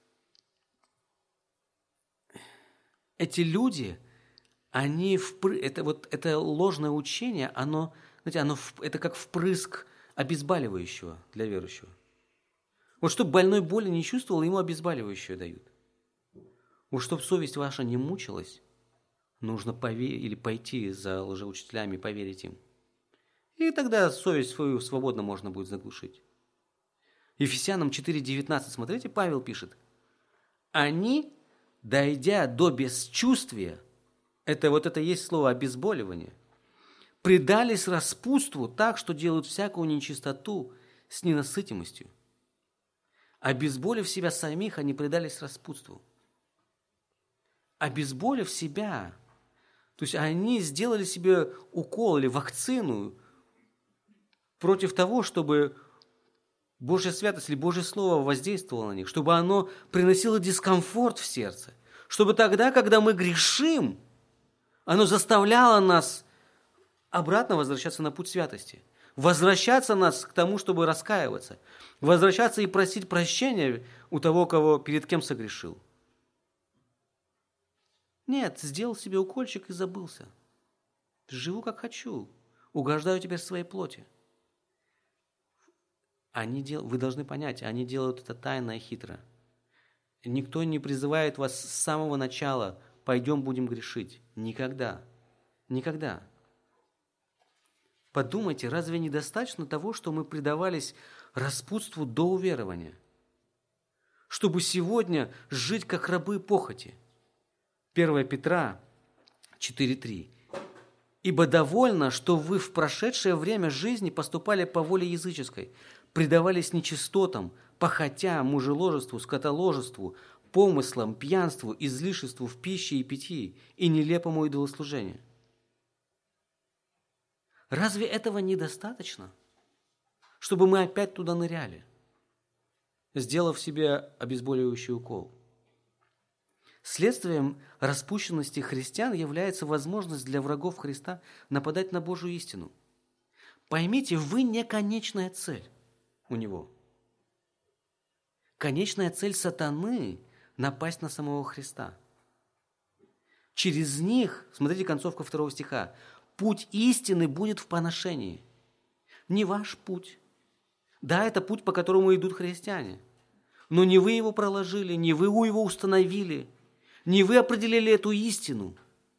Эти люди... Они впры... это, вот, это ложное учение, оно, знаете, оно в... это как впрыск обезболивающего для верующего. Вот чтобы больной боли не чувствовал, ему обезболивающее дают. Вот чтобы совесть ваша не мучилась, нужно поверить или пойти за лжеучителями и поверить им. И тогда совесть свою свободно можно будет заглушить. Ефесянам четыре девятнадцать, смотрите, Павел пишет: «Они, дойдя до бесчувствия», это вот это есть слово обезболивание, «предались распутству так, что делают всякую нечистоту с ненасытимостью». Обезболив себя самих, они предались распутству. Обезболив себя, то есть они сделали себе укол или вакцину против того, чтобы Божья святость или Божье Слово воздействовало на них, чтобы оно приносило дискомфорт в сердце, чтобы тогда, когда мы грешим, оно заставляло нас обратно возвращаться на путь святости, возвращаться нас к тому, чтобы раскаиваться, возвращаться и просить прощения у того, кого, перед кем согрешил. Нет, сделал себе укольчик и забылся. Живу, как хочу, угождаю теперь своей плоти. Они дел... Вы должны понять, они делают это тайно и хитро. Никто не призывает вас с самого начала: пойдем будем грешить. Никогда. Никогда. Подумайте, разве недостаточно того, что мы предавались распутству до уверования? Чтобы сегодня жить как рабы похоти. первое Петра четыре три. «Ибо довольно, что вы в прошедшее время жизни поступали по воле языческой, предавались нечистотам, похотям, мужеложеству, скотоложеству, помыслам, пьянству, излишеству в пище и питье и нелепому идолослужению». Разве этого недостаточно, чтобы мы опять туда ныряли, сделав себе обезболивающий укол? Следствием распущенности христиан является возможность для врагов Христа нападать на Божью истину. Поймите, вы не конечная цель у него. Конечная цель сатаны напасть на самого Христа. Через них, смотрите концовка второго стиха, путь истины будет в поношении. Не ваш путь. Да, это путь, по которому идут христиане. Но не вы его проложили, не вы его установили, не вы определили эту истину.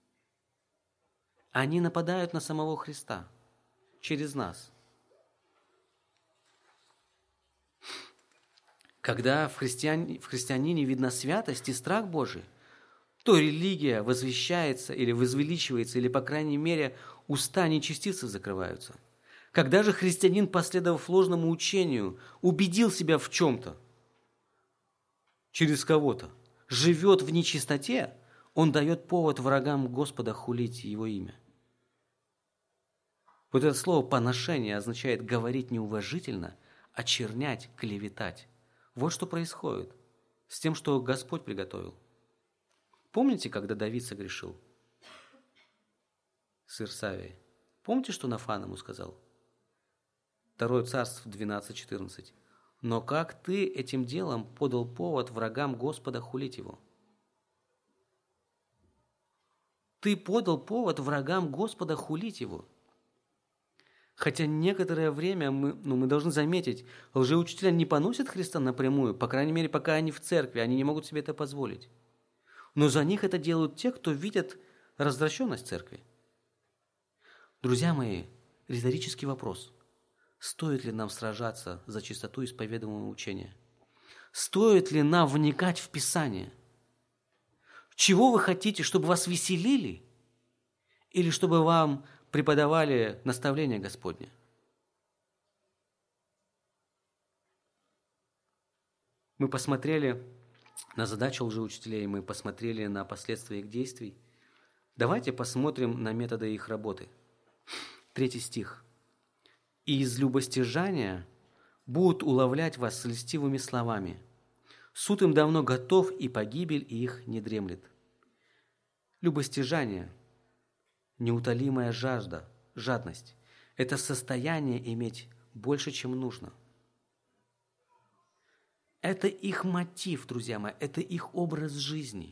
Они нападают на самого Христа через нас. Когда в, христиане, в христианине видна святость и страх Божий, то религия возвещается или возвеличивается, или, по крайней мере, уста нечестивцев закрываются. Когда же христианин, последовав ложному учению, убедил себя в чем-то, через кого-то, живет в нечистоте, он дает повод врагам Господа хулить Его имя. Вот это слово «поношение» означает говорить неуважительно, очернять, клеветать. Вот что происходит с тем, что Господь приготовил. Помните, когда Давид согрешил с Ирсавией? Помните, что Нафан ему сказал? Второе Царство двенадцать четырнадцать. «Но как ты этим делом подал повод врагам Господа хулить его?» Ты подал повод врагам Господа хулить его. Хотя некоторое время мы, ну, мы должны заметить, лжеучителя не поносят Христа напрямую, по крайней мере, пока они в церкви, они не могут себе это позволить. Но за них это делают те, кто видят развращенность церкви. Друзья мои, риторический вопрос. Стоит ли нам сражаться за чистоту исповедуемого учения? Стоит ли нам вникать в Писание? Чего вы хотите, чтобы вас веселили? Или чтобы вам преподавали наставления Господне? Мы посмотрели на задачу лжеучителей, мы посмотрели на последствия их действий. Давайте посмотрим на методы их работы. Третий стих. «И из любостяжания будут уловлять вас с льстивыми словами. Суд им давно готов, и погибель их не дремлет». Любостяжание, неутолимая жажда, жадность – это состояние иметь больше, чем нужно. Это их мотив, друзья мои, это их образ жизни.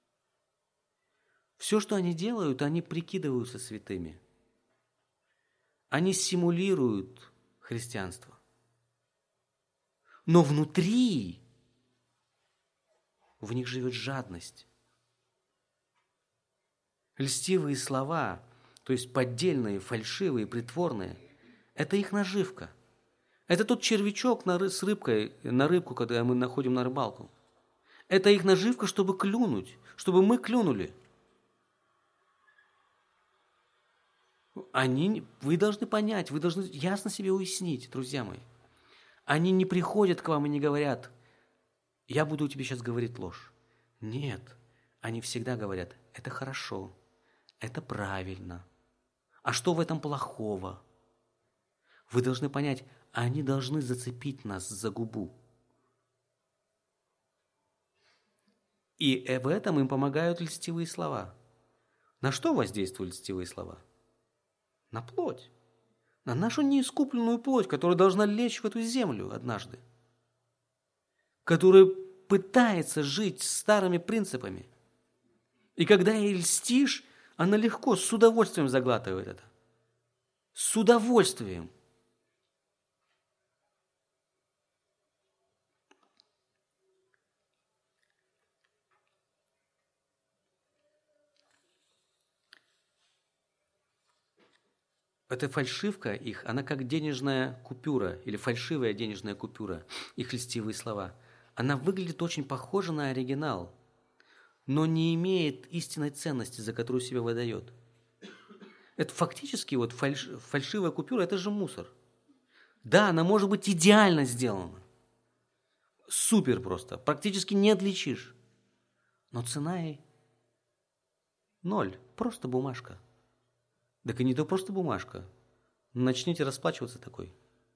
Все, что они делают, они прикидываются святыми. Они симулируют христианство. Но внутри в них живет жадность. Льстивые слова, то есть поддельные, фальшивые, притворные, это их наживка. Это тот червячок на ры- с рыбкой, на рыбку, когда мы находим на рыбалку. Это их наживка, чтобы клюнуть, чтобы мы клюнули. Они, вы должны понять, вы должны ясно себе уяснить, друзья мои. Они не приходят к вам и не говорят: «Я буду тебе сейчас говорить ложь». Нет, они всегда говорят: «Это хорошо, это правильно. А что в этом плохого?» Вы должны понять, они должны зацепить нас за губу. И в этом им помогают льстивые слова. На что воздействуют льстивые слова? На плоть. На нашу неискупленную плоть, которая должна лечь в эту землю однажды. Которая пытается жить старыми принципами. И когда ей льстишь, она легко, с удовольствием заглатывает это. С удовольствием. Эта фальшивка их, она как денежная купюра или фальшивая денежная купюра, их льстивые слова. Она выглядит очень похоже на оригинал, но не имеет истинной ценности, за которую себя выдает. Это фактически вот фальш, фальшивая купюра – это же мусор. Да, она может быть идеально сделана. Супер просто, практически не отличишь. Но цена ей ноль, просто бумажка. Так и не то просто бумажка. Начните расплачиваться такой.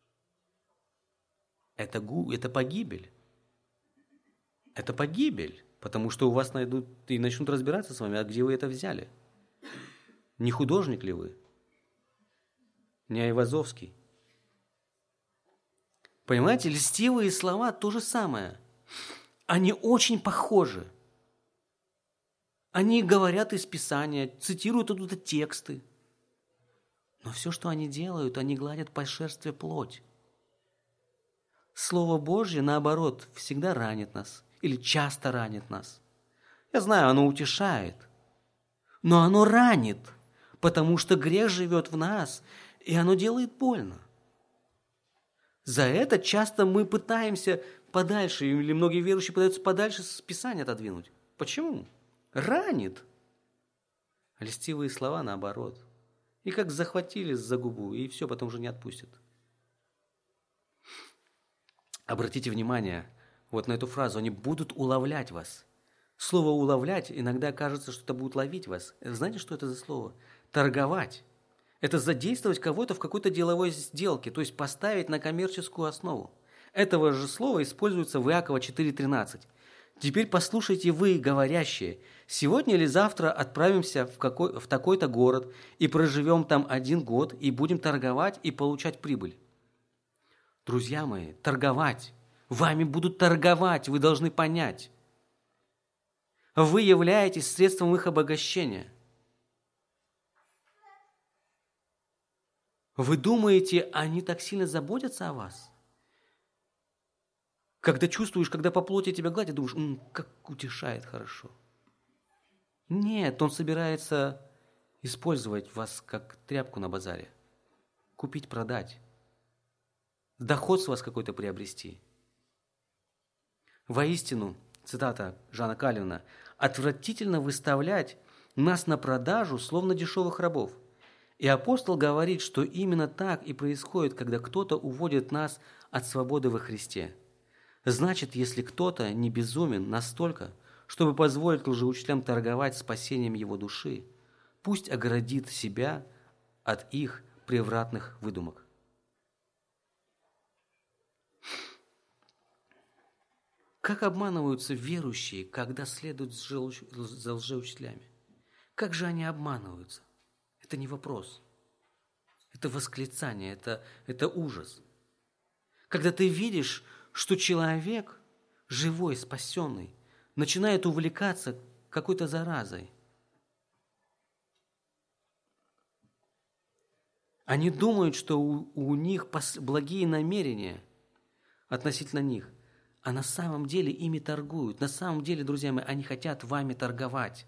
Это, гу, это погибель. Это погибель, потому что у вас найдут и начнут разбираться с вами, а где вы это взяли? Не художник ли вы? Не Айвазовский? Понимаете, льстивые слова – то же самое. Они очень похожи. Они говорят из Писания, цитируют оттуда тексты. Но все, что они делают, они гладят по шерстви плоть. Слово Божье, наоборот, всегда ранит нас или часто ранит нас. Я знаю, оно утешает, но оно ранит, потому что грех живет в нас, и оно делает больно. За это часто мы пытаемся подальше, или многие верующие пытаются подальше с Писания отодвинуть. Почему? Ранит. А льстивые слова наоборот. И как захватили за губу, и все, потом уже не отпустят. Обратите внимание вот на эту фразу. Они будут уловлять вас. Слово «уловлять» иногда кажется, что это будет ловить вас. Знаете, что это за слово? Торговать. Это задействовать кого-то в какой-то деловой сделке, то есть поставить на коммерческую основу. Этого же слова используется в Иакова четыре тринадцать. «Теперь послушайте вы, говорящие, сегодня или завтра отправимся в, какой, в такой-то город и проживем там один год и будем торговать и получать прибыль». Друзья мои, торговать. Вами будут торговать, вы должны понять. Вы являетесь средством их обогащения. Вы думаете, они так сильно заботятся о вас? Когда чувствуешь, когда по плоти тебя гладят, думаешь, М, как утешает хорошо. Нет, он собирается использовать вас как тряпку на базаре. Купить, продать. Доход с вас какой-то приобрести. Воистину, цитата Жана Кальвина, «отвратительно выставлять нас на продажу, словно дешевых рабов». И апостол говорит, что именно так и происходит, когда кто-то уводит нас от свободы во Христе. Значит, если кто-то не безумен настолько, чтобы позволить лжеучителям торговать спасением его души, пусть оградит себя от их превратных выдумок. Как обманываются верующие, когда следуют за лжеучителями? Как же они обманываются? Это не вопрос. Это восклицание, это, это ужас. Когда ты видишь, что человек, живой, спасенный, начинает увлекаться какой-то заразой. Они думают, что у, у них благие намерения относительно них, а на самом деле ими торгуют. На самом деле, друзья мои, они хотят вами торговать,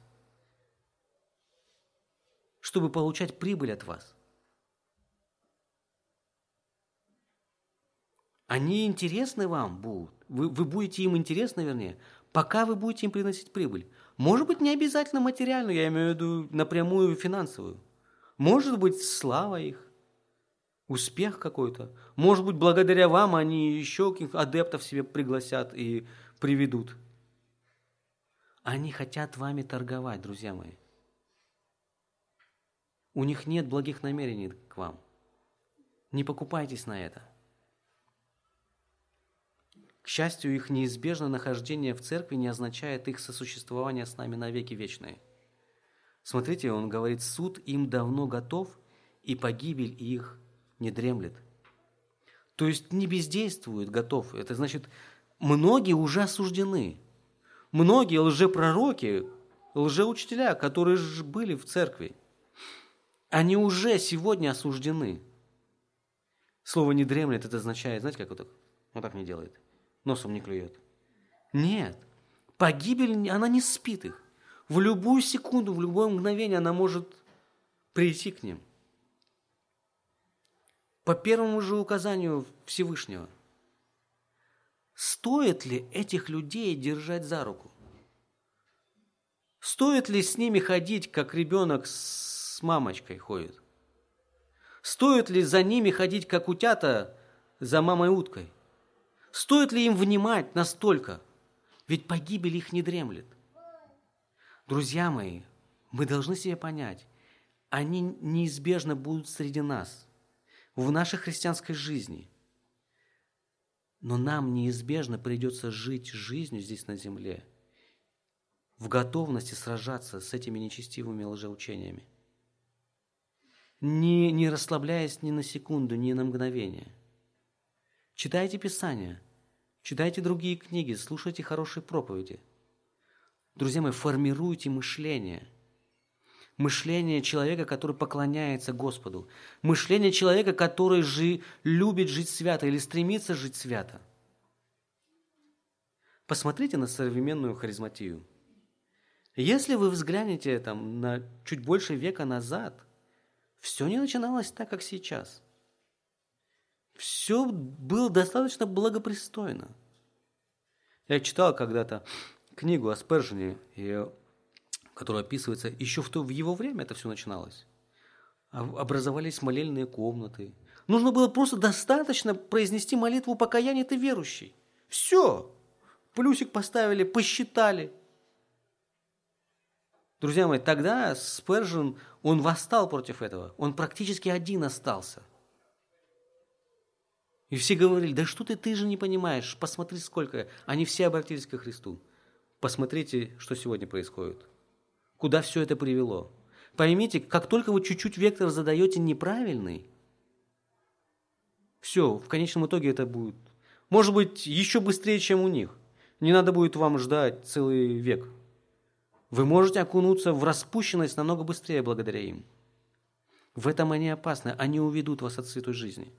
чтобы получать прибыль от вас. Они интересны вам будут. Вы, вы будете им интересны, вернее, пока вы будете им приносить прибыль. Может быть, не обязательно материальную, я имею в виду напрямую финансовую. Может быть, слава их, успех какой-то. Может быть, благодаря вам они еще каких-то адептов себе пригласят и приведут. Они хотят вами торговать, друзья мои. У них нет благих намерений к вам. Не покупайтесь на это. К счастью, их неизбежное нахождение в церкви не означает их сосуществование с нами навеки вечные. Смотрите, он говорит, суд им давно готов, и погибель их не дремлет. То есть не бездействует, готов. Это значит, многие уже осуждены. Многие лжепророки, лжеучителя, которые же были в церкви, они уже сегодня осуждены. Слово «не дремлет» это означает, знаете, как вот так? Вот так не делает. Носом не клюет. Нет. Погибель, она не спит их. В любую секунду, в любое мгновение она может прийти к ним. По первому же указанию Всевышнего. Стоит ли этих людей держать за руку? Стоит ли с ними ходить, как ребенок с мамочкой ходит? Стоит ли за ними ходить, как утята за мамой-уткой? Стоит ли им внимать настолько? Ведь погибель их не дремлет. Друзья мои, мы должны себе понять, они неизбежно будут среди нас, в нашей христианской жизни. Но нам неизбежно придется жить жизнью здесь на земле, в готовности сражаться с этими нечестивыми лжеучениями, не, не расслабляясь ни на секунду, ни на мгновение. Читайте Писание, читайте другие книги, слушайте хорошие проповеди. Друзья мои, формируйте мышление. Мышление человека, который поклоняется Господу. Мышление человека, который жи, любит жить свято или стремится жить свято. Посмотрите на современную харизматию. Если вы взглянете там, на чуть больше века назад, все не начиналось так, как сейчас. Все было достаточно благопристойно. Я читал когда-то книгу о Спержине, которая описывается, еще в, то, в его время это все начиналось. Образовались молельные комнаты. Нужно было просто достаточно произнести молитву покаяния, ты верующий. Все. Плюсик поставили, посчитали. Друзья мои, тогда Спержин, он восстал против этого. Он практически один остался. И все говорили, да что ты, ты же не понимаешь, посмотри сколько. Они все обратились ко Христу. Посмотрите, что сегодня происходит. Куда все это привело. Поймите, как только вы чуть-чуть вектор задаете неправильный, все, в конечном итоге это будет, может быть, еще быстрее, чем у них. Не надо будет вам ждать целый век. Вы можете окунуться в распущенность намного быстрее благодаря им. В этом они опасны, они уведут вас от святой жизни.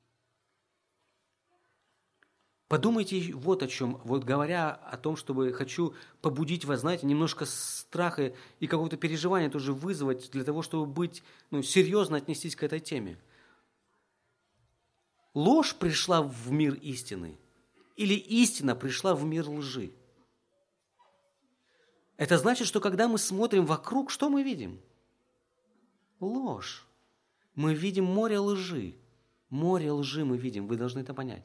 Подумайте вот о чем, вот говоря о том, чтобы хочу побудить вас, знаете, немножко страха и какого-то переживания тоже вызвать для того, чтобы быть, ну, серьезно отнестись к этой теме. Ложь пришла в мир истины или истина пришла в мир лжи? Это значит, что когда мы смотрим вокруг, что мы видим? Ложь. Мы видим море лжи. Море лжи мы видим, вы должны это понять.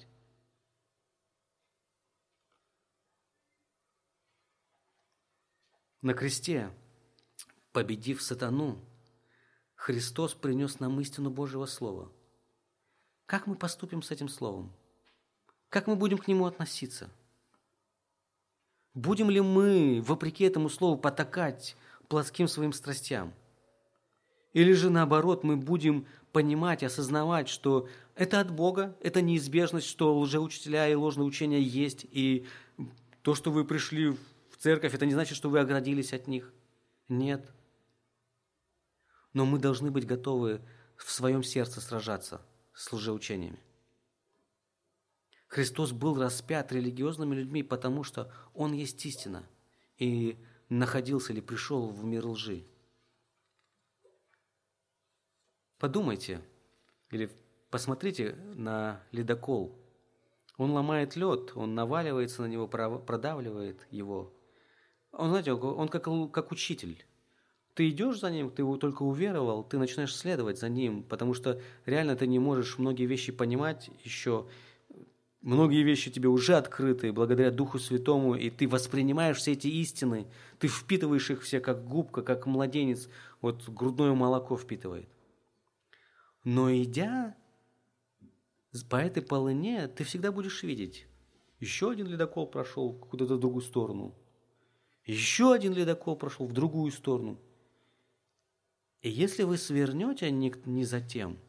На кресте, победив сатану, Христос принес нам истину Божьего Слова. Как мы поступим с этим Словом? Как мы будем к нему относиться? Будем ли мы, вопреки этому Слову, потакать плотским своим страстям? Или же, наоборот, мы будем понимать, осознавать, что это от Бога, это неизбежность, что лжеучителя и ложные учения есть, и то, что вы пришли в церковь, это не значит, что вы оградились от них. Нет. Но мы должны быть готовы в своем сердце сражаться с лжеучениями. Христос был распят религиозными людьми, потому что Он есть истина и находился или пришел в мир лжи. Подумайте или посмотрите на ледокол. Он ломает лед, он наваливается на него, продавливает его. Он, знаете, он как, как учитель. Ты идешь за ним, ты его только уверовал, ты начинаешь следовать за ним, потому что реально ты не можешь многие вещи понимать еще. Многие вещи тебе уже открыты благодаря Духу Святому, и ты воспринимаешь все эти истины, ты впитываешь их все как губка, как младенец, вот грудное молоко впитывает. Но идя по этой полыне, ты всегда будешь видеть, еще один ледокол прошел куда-то в другую сторону, еще один ледокол прошел в другую сторону. И если вы свернете не, не за тем,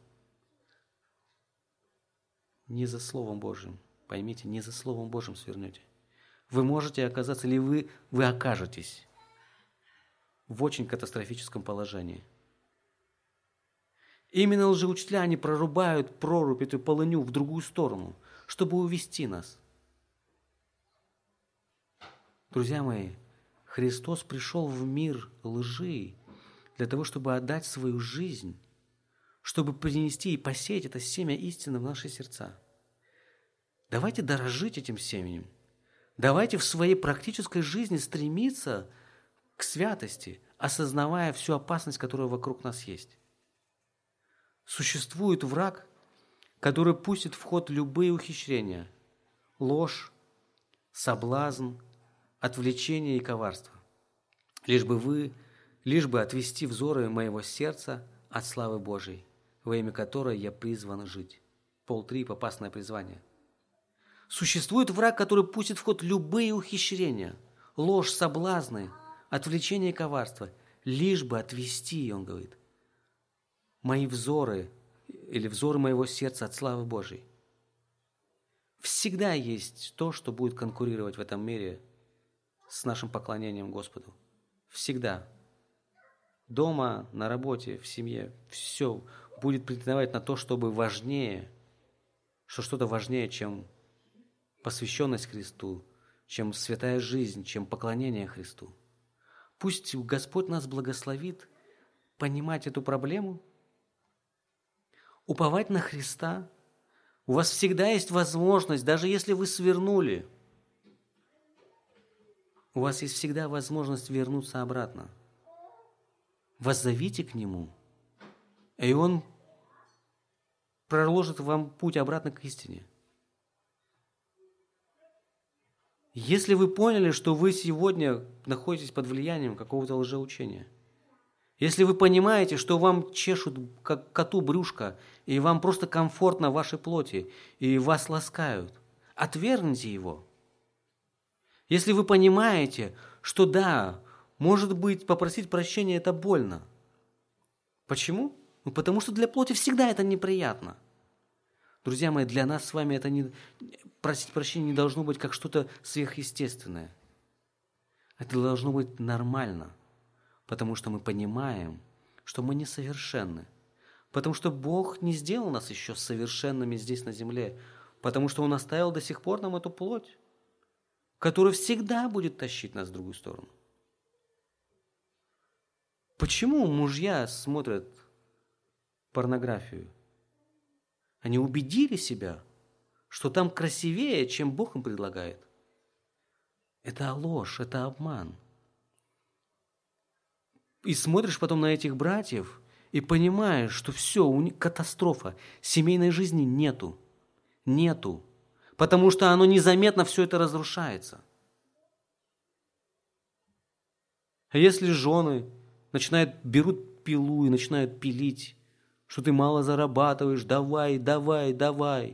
не за Словом Божьим, поймите, не за Словом Божьим свернете, вы можете оказаться, или вы, вы окажетесь в очень катастрофическом положении. Именно лжеучителя, они прорубают прорубь, эту полыню в другую сторону, чтобы увести нас. Друзья мои, Христос пришел в мир лжи для того, чтобы отдать свою жизнь, чтобы принести и посеять это семя истины в наши сердца. Давайте дорожить этим семенем. Давайте в своей практической жизни стремиться к святости, осознавая всю опасность, которая вокруг нас есть. Существует враг, который пустит в ход любые ухищрения, ложь, соблазн, отвлечение и коварство, лишь бы вы, лишь бы отвести взоры моего сердца от славы Божией, во имя которой я призван жить. Пол три, попасное призвание. Существует враг, который пустит в ход любые ухищрения, ложь, соблазны, отвлечение и коварство, лишь бы отвести, он говорит, мои взоры или взоры моего сердца от славы Божией. Всегда есть то, что будет конкурировать в этом мире с нашим поклонением Господу. Всегда. Дома, на работе, в семье. Все будет претендовать на то, чтобы важнее, что что-то важнее, чем посвященность Христу, чем святая жизнь, чем поклонение Христу. Пусть Господь нас благословит понимать эту проблему, уповать на Христа. У вас всегда есть возможность, даже если вы свернули, у вас есть всегда возможность вернуться обратно. Воззовите к Нему, и Он проложит вам путь обратно к истине. Если вы поняли, что вы сегодня находитесь под влиянием какого-то лжеучения, если вы понимаете, что вам чешут как коту брюшко, и вам просто комфортно в вашей плоти, и вас ласкают, отвергните его. Если вы понимаете, что да, может быть, попросить прощения – это больно. Почему? Ну, потому что для плоти всегда это неприятно. Друзья мои, для нас с вами это не, просить прощения не должно быть как что-то сверхъестественное. Это должно быть нормально, потому что мы понимаем, что мы несовершенны. Потому что Бог не сделал нас еще совершенными здесь на земле, потому что Он оставил до сих пор нам эту плоть, которая всегда будет тащить нас в другую сторону. Почему мужья смотрят порнографию? Они убедили себя, что там красивее, чем Бог им предлагает. Это ложь, это обман. И смотришь потом на этих братьев и понимаешь, что все, у них катастрофа. Семейной жизни нету. Нету. Потому что оно незаметно все это разрушается. А если жены начинают, берут пилу и начинают пилить, что ты мало зарабатываешь, давай, давай, давай.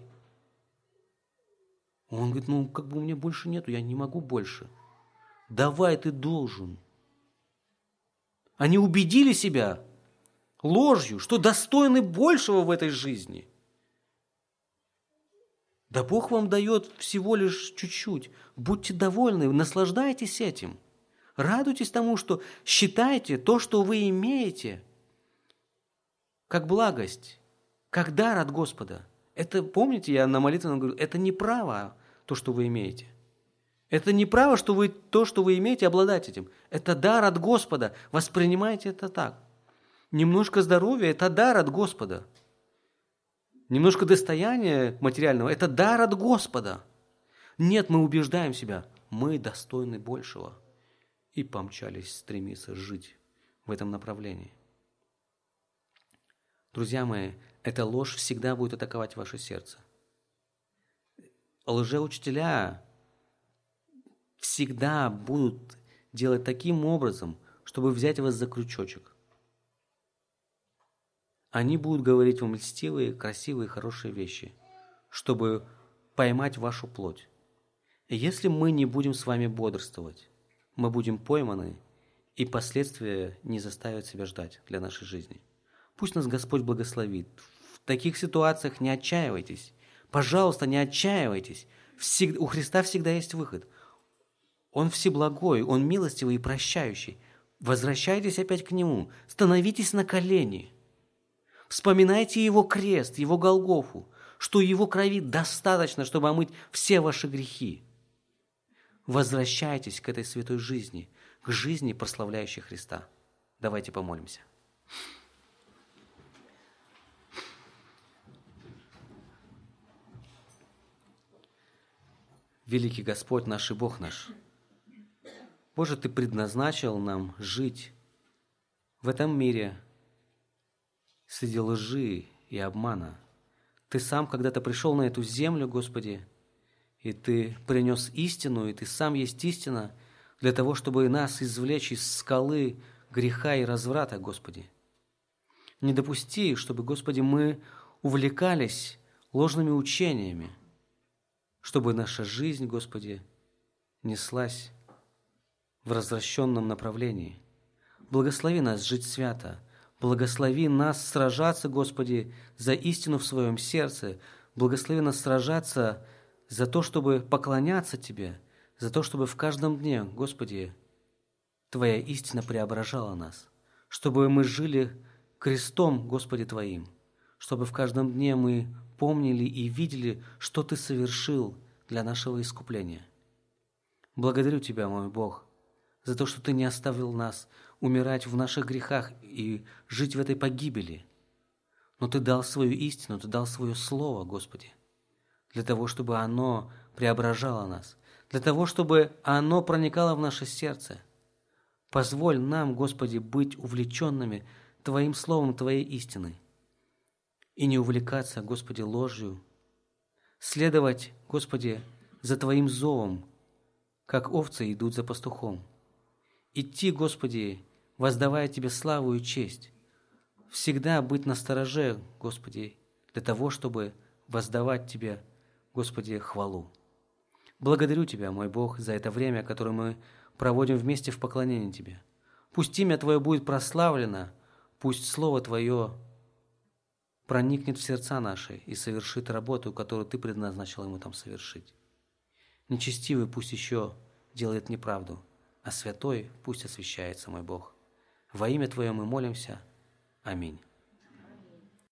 Он говорит, ну как бы у меня больше нету, я не могу больше. Давай, ты должен. Они убедили себя ложью, что достойны большего в этой жизни. Да Бог вам дает всего лишь чуть-чуть. Будьте довольны, наслаждайтесь этим. Радуйтесь тому, что считайте то, что вы имеете, как благость, как дар от Господа. Это, помните, я на молитвенном говорю, это не право, то, что вы имеете. Это не право, что вы то, что вы имеете, обладать этим. Это дар от Господа. Воспринимайте это так. Немножко здоровья – это дар от Господа. Немножко достояния материального – это дар от Господа. Нет, мы убеждаем себя, мы достойны большего. И помчались стремиться жить в этом направлении. Друзья мои, эта ложь всегда будет атаковать ваше сердце. Лжеучителя всегда будут делать таким образом, чтобы взять вас за крючочек. Они будут говорить вам льстивые, красивые, хорошие вещи, чтобы поймать вашу плоть. И если мы не будем с вами бодрствовать, мы будем пойманы, и последствия не заставят себя ждать для нашей жизни. Пусть нас Господь благословит. В таких ситуациях не отчаивайтесь. Пожалуйста, не отчаивайтесь. Всегда, у Христа всегда есть выход. Он всеблагой, Он милостивый и прощающий. Возвращайтесь опять к Нему. Становитесь на колени. Вспоминайте Его крест, Его Голгофу, что Его крови достаточно, чтобы омыть все ваши грехи. Возвращайтесь к этой святой жизни, к жизни, прославляющей Христа. Давайте помолимся. Великий Господь наш и Бог наш, Боже, Ты предназначил нам жить в этом мире среди лжи и обмана. Ты сам когда-то пришел на эту землю, Господи, и Ты принес истину, и Ты сам есть истина для того, чтобы нас извлечь из скалы греха и разврата, Господи. Не допусти, чтобы, Господи, мы увлекались ложными учениями, чтобы наша жизнь, Господи, неслась в развращенном направлении. Благослови нас жить свято, благослови нас сражаться, Господи, за истину в своем сердце, благослови нас сражаться за то, чтобы поклоняться Тебе, за то, чтобы в каждом дне, Господи, Твоя истина преображала нас, чтобы мы жили крестом, Господи, Твоим, чтобы в каждом дне мы помнили и видели, что Ты совершил для нашего искупления. Благодарю Тебя, мой Бог, за то, что Ты не оставил нас умирать в наших грехах и жить в этой погибели, но Ты дал свою истину, Ты дал свое Слово, Господи, для того, чтобы оно преображало нас, для того, чтобы оно проникало в наше сердце. Позволь нам, Господи, быть увлеченными Твоим Словом, Твоей истиной, и не увлекаться, Господи, ложью, следовать, Господи, за Твоим зовом, как овцы идут за пастухом. Идти, Господи, воздавая Тебе славу и честь, всегда быть настороже, Господи, для того, чтобы воздавать Тебе, Господи, хвалу. Благодарю Тебя, мой Бог, за это время, которое мы проводим вместе в поклонении Тебе. Пусть имя Твое будет прославлено, пусть Слово Твое проникнет в сердца наши и совершит работу, которую Ты предназначил ему там совершить. Нечестивый пусть еще делает неправду, а святой пусть освящается, мой Бог. Во имя Твое мы молимся. Аминь.